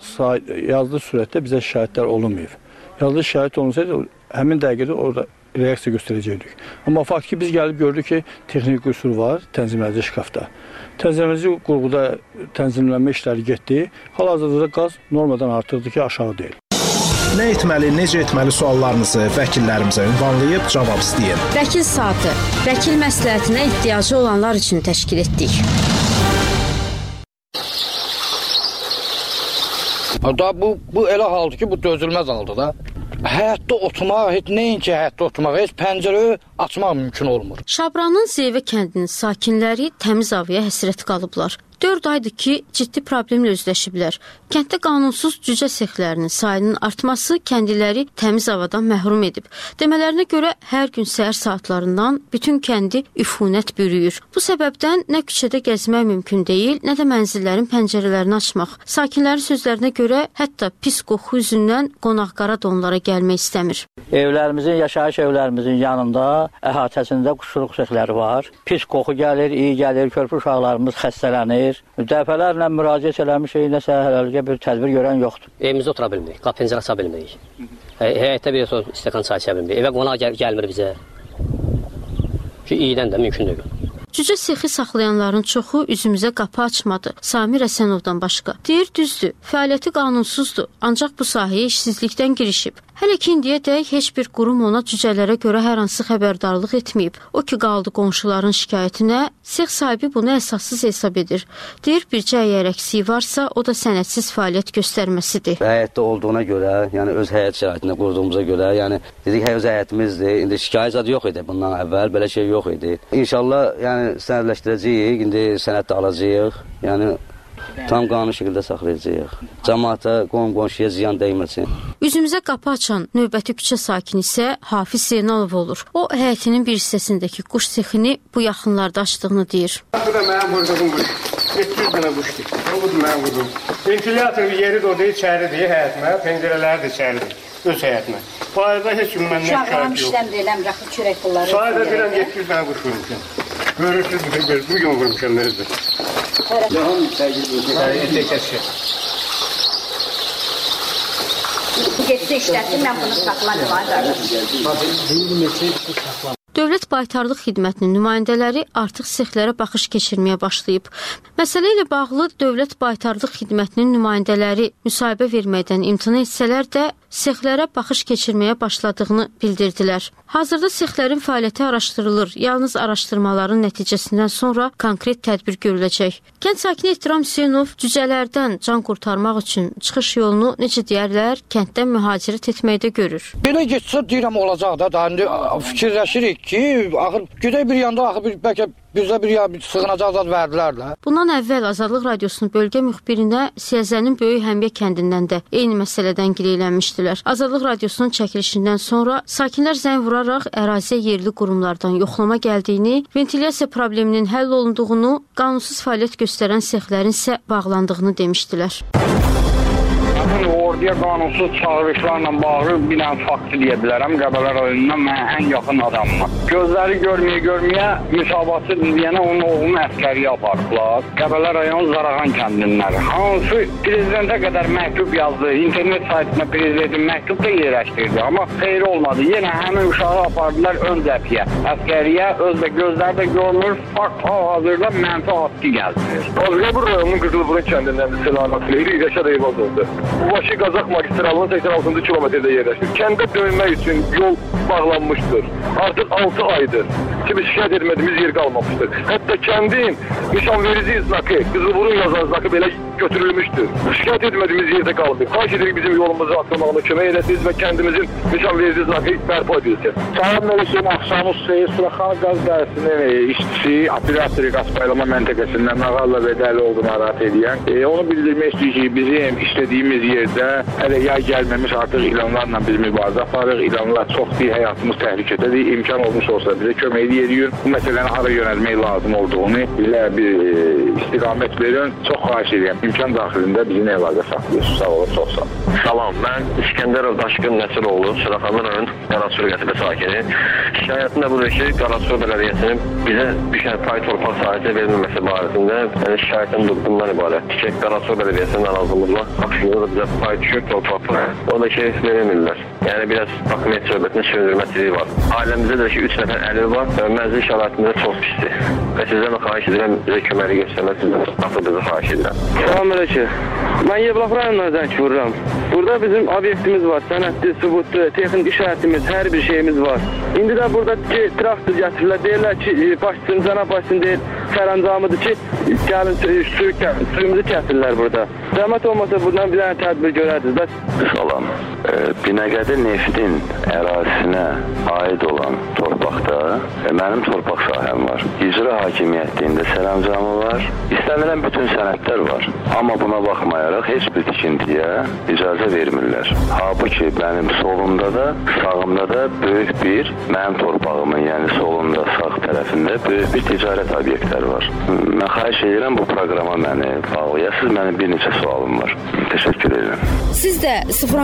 yazılı surətdə bizə şikayətlər olunmayıb. Yazılı şikayət olunsaydı, həmin dəqiqədə orada reaksiya göstərəcəkdik. Amma fakt ki, biz gəlib gördük ki, texniki qüsur var tənzimləyici şkafda. Tənzimləyici qurğuda tənzimlənmə işləri getdi. Hal-hazırda qaz normadan artıqdır ki, aşağı deyil. Nə etməli, necə etməli suallarınızı vəkillərimizə ünvanlayıb cavab istəyin. Vəkil saatı, vəkil məsləhətinə ehtiyacı olanlar üçün təşkil etdik. Bu elə haldır ki, bu dözülməz haldır da. Həyətdə oturmaq, nəinki həyətdə oturmaq, heç pəncərə açmaq mümkün olmur. Şabranın Zeyvə kəndinin sakinləri təmiz havaya həsrət qalıblar. 4 aydır ki, ciddi problemlə üzləşiblər. Kənddə qanunsuz cücə sexlərinin sayının artması kəndliləri təmiz havadan məhrum edib. Demələrinə görə hər gün səhər saatlarından bütün kəndi üfunət bürüyür. Bu səbəbdən nə küçədə gəzmək mümkün deyil, nə də mənzillərin pəncərələrini açmaq. Sakinlərin sözlərinə görə hətta pis qoxu üzündən qonaq-qara da onlara gəlmək istəmir. Evlərimizin, yaşayış evlərimizin yanında əhatəsində quşluq sexləri var. Pis qoxu gəlir, iyi gəlir, körpü uşaqlarımız xəstələnir. Dəfələrlə müraciət eləmişik, nəsə hələlikə bir tədbir görən yoxdur. Evimizdə otura bilmirik, qapı pəncərə aça bilmirik. Həyətdə bir stəkan çay içə bilmirik. Evə qonaq gəlmir bizə. Ki, iyidən də mümkün deyil. Cücə sexi saxlayanların çoxu üzümüzə qapı açmadı. Samir Əsənovdan başqa. Deyir düzdür, fəaliyyəti qanunsuzdur, ancaq bu sahəyə işsizlikdən girişib. Hələ ki indiyədək heç bir qurum ona cücələrə görə hər hansı xəbərdarlıq etməyib. O ki qaldı qonşuların şikayətinə, sex sahibi bunu əsassız hesab edir. Deyir bircə əgər əksiyi varsa, o da sənədsiz fəaliyyət göstərməsidir. Həyətdə olduğuna görə, yəni öz həyət şəraitində qurduğumuza görə, yəni dedik öz həyətimizdir. İndi şikayət zadı yox idi bundan əvvəl, belə şey yox idi. İnşallah yəni sənədləşdirəcəyik, indi sənəd də alacağıq. Yəni tam qanuni şəkildə saxlayacağıq. Cəmaata, qonşuya ziyan dəyməsin. Üzümüzə qapı açan növbəti küçə sakini isə Hafiz Zeynalov olur. O, həyətinin bir hissəsindəki quş sexini bu yaxınlarda açdığını deyir. Bu da mənim vurduğum quş. 700 dənə quşdur. Budur mənim vurduğum. Ventilator yeri də içəridir həyətimə, pəncərələri də içəridir. Öz həyətimə. Bu ayda heç kim məndən şikayət yox. Şəhərəm raxı çörək pulları. Sayda deyirəm 700 dənə quş vurmuşam. Görürsünüz, bu gün vurmuşam nərizdir. Daha Bu getsə işlətdim, mən bunu saxladım. Dövlət Baytarlıq Xidmətinin nümayəndələri artıq sexlərə baxış keçirməyə başlayıb. Məsələ ilə bağlı Dövlət Baytarlıq Xidmətinin nümayəndələri müsahibə verməkdən imtina etsələr də sexlərə baxış keçirməyə başladığını bildirdilər. Hazırda sexlərin fəaliyyəti araşdırılır. Yalnız araşdırmaların nəticəsindən sonra konkret tədbir görüləcək. Kənd sakini Ehtiram Hüseynov cücələrdən can qurtarmaq üçün çıxış yolunu necə deyərlər, kənddən mühacirət etməkdə görür. Belə getsə deyirəm olacaq da, indi fikirləşirik ki, axır gedək bir yanda axır bəlkə bizə bir sığınacaq zad verdilər də. Bundan əvvəl Azadlıq Radiosunun bölgə müxbirinə Siyəzənin Böyük Həmiyə kəndindən də eyni məsələdən gileylənmişdilər. Azadlıq Radiosunun çəkilişindən sonra sakinlər zəng vuraraq əraziyə yerli qurumlardan yoxlama gəldiyini, ventilyasiya probleminin həll olunduğunu, qanunsuz fəaliyyət göstərən sexlərin isə bağlandığını demişdilər. Orduya qanunsuz çağırışlarla bağlı bir dənə faktı deyə bilərəm. Qəbələ rayonundan mən ən yaxın adamım. Gözləri görməyə müsabatı deyənə onun oğlunu əskəriyə apardılar. Qəbələ rayon Zarağan kəndindən. Hansı prezidentə qədər məktub yazdı. İnternet saytına prezidentin məktub da yerləşdirdi. Amma xeyri olmadı. Yenə həmin uşağı apardılar ön cəbhəyə. Əskəriyə özdə gözləri də görmür. Fakt hal-hazırda mənfi atqı gəldi. Qazqabur rayonunun Qızılburun kəndindən Selamat Leyli Rəşad Eyvazovdur. Başı Qazaq magistralının 86-cı kilometrdə yerləşir. Kəndə dönmək üçün yol bağlanmışdır. Artıq 6 aydır ki, biz şikayət etmədiyimiz yer qalmamışdır. Hətta kəndin nişanverici znakı, Qızılburun yazan znakı belə götürülmüşdür. Şikayət etmədiyimiz yerdə qalıb. Xahiş edirik bizim yolumuzu açılmağına kömək edəsiniz və kəndimizin nişanverici znakı bərpa edilsin. Salam Məlikəm Axşamı Seyir Suraxan qaz dərəsinin işçisi, operatori qaz paylama məntəqəsindən Nağalla Vedəli oldu narahat edən. Onu bildirmək istəyir ki, bizim işlədiyimiz yerdə hələ yay gəlməmiş artıq ilanlarla biz mübarizə aparırıq. İlanlar çoxdur, həyatımız təhlükədədir. İmkan olmuş olsa bizə kömək edirik. Bu məsələni hara yönəlmək lazım olduğunu bizə bir istiqamət verin. Çox xahiş edirəm. İmkan daxilində bizimlə əlaqə saxlayırsınız. Sağ olun, çox sağ olun. Salam, mən İskəndərov Daşqın Nəsiroğlu, Suraxanlı rayon Qaraçur qəsəbə sakini. Şikayətim də budur ki, Qaraçur bələdiyyəsinin bizə düşən pay torpaq sahəsi verilməməsi barəsində şikayətim bundan ibarətdir ki, Qaraçur bələdiyyəsinin narazılıqla aksiyonda da bizə pay düşür torpaqlar. O da ki, verilmirlər. Yəni, biraz hakimiyyət söhbətinin sürülməsiliyi var. Ailəmizdə də ki, 3 nəfər əli var və mənzil şəraitində çox pisdir. Və sizdən xahiş edirəm, bizə köməli göstərmək, sizdən nasıl xahiş edirəm. Salam Məlikəm. Mən Yevlax rayonundan zəng vururam. Burada bizim obyektimiz var, sənədli, sübutlu, texnik işarətimiz, hər bir şeyimiz var. İndi də burada ki, traktor gətirirlər, deyirlər ki, başçısın, cənab başçısın deyir, sərəncamıdır ki, gəlin suyumuzu kəsirlər burada. Zəhmət olmasa buradan bir dənə tədbir görərdiniz. Bəs... Salam. Binəqədi Neftin ərazisinə aid olan torpaqda mənim torpaq sahəm var. İcra hakimiyyətliyində sərəncamı var. İstənilən bütün sənədlər var. Amma buna baxmayaraq heç bir tikintiyə icazə vermirlər. Halbuki mənim solumda da, sağımda da böyük bir mənim torpağımın, yəni solunda, sağ tərəfində böyük bir ticarət obyektləri var. Mən xahiş edirəm bu proqrama məni bağlayasınız. Mənim bir neçə sualım var. Təşəkkür edirəm. Siz də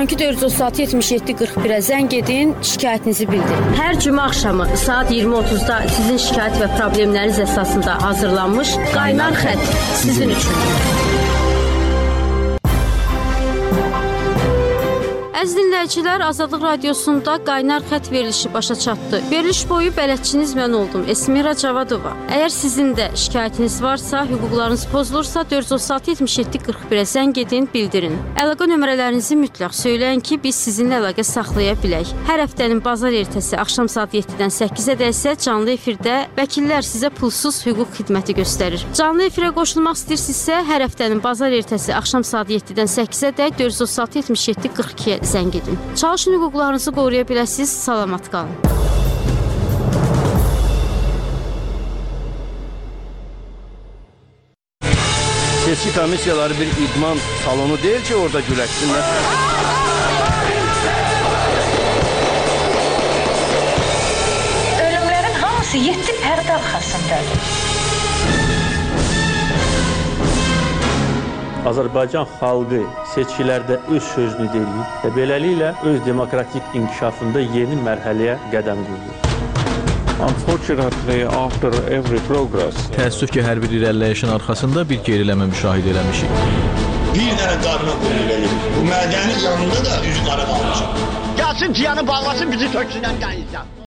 012-436-77-41-ə zəng edin, şikayətinizi bildirin. Hər cümə axşamı saat 20:30-da sizin şikayət və problemləriniz əsasında hazırlanmış Qaynar Xətt sizin üçün. Əziz dinləyicilər, Azadlıq Radiosunda qaynar xətt verilişi başa çatdı. Veriliş boyu bələdçiniz mən oldum, Esmira Cavadova. Əgər sizin də şikayətiniz varsa, hüquqlarınız pozulursa 436-77-41-ə zəng edin, bildirin. Əlaqə nömrələrinizi mütləq söyləyin ki, biz sizinlə əlaqə saxlaya bilək. Hər həftənin bazar ertəsi axşam saat 7-dən 8-ə isə canlı efirdə vəkillər sizə pulsuz hüquq xidməti göstərir. Canlı efirə qoşulmaq istəyirsinizsə, hər həftənin bazar ertəsi axşam saat 7-dən 8-ə 436-77-42-ə zəng edin. Çalışın hüquqlarınızı qoruya biləsiniz, salamat qalın. Seçki komissiyaları bir idman salonu deyil ki, orada güləşsinlər. Ölümlərin hamısı 7 pərdə arxasındadır. Azərbaycan xalqı seçkilərdə öz sözünü deyir və beləliklə öz demokratik inkişafında yeni mərhələyə qədəm qoyur. Unfortunately, after every progress, təəssüf ki, hər bir irəliləyişin arxasında bir geriləmə müşahidə eləmişik. Bir dənə qarına qoyur eləyir. Bu mədənin yanında da üzü qara qalmışıq. Gəlsin ciyanı bağlasın, bizi töksünlər qanıysa.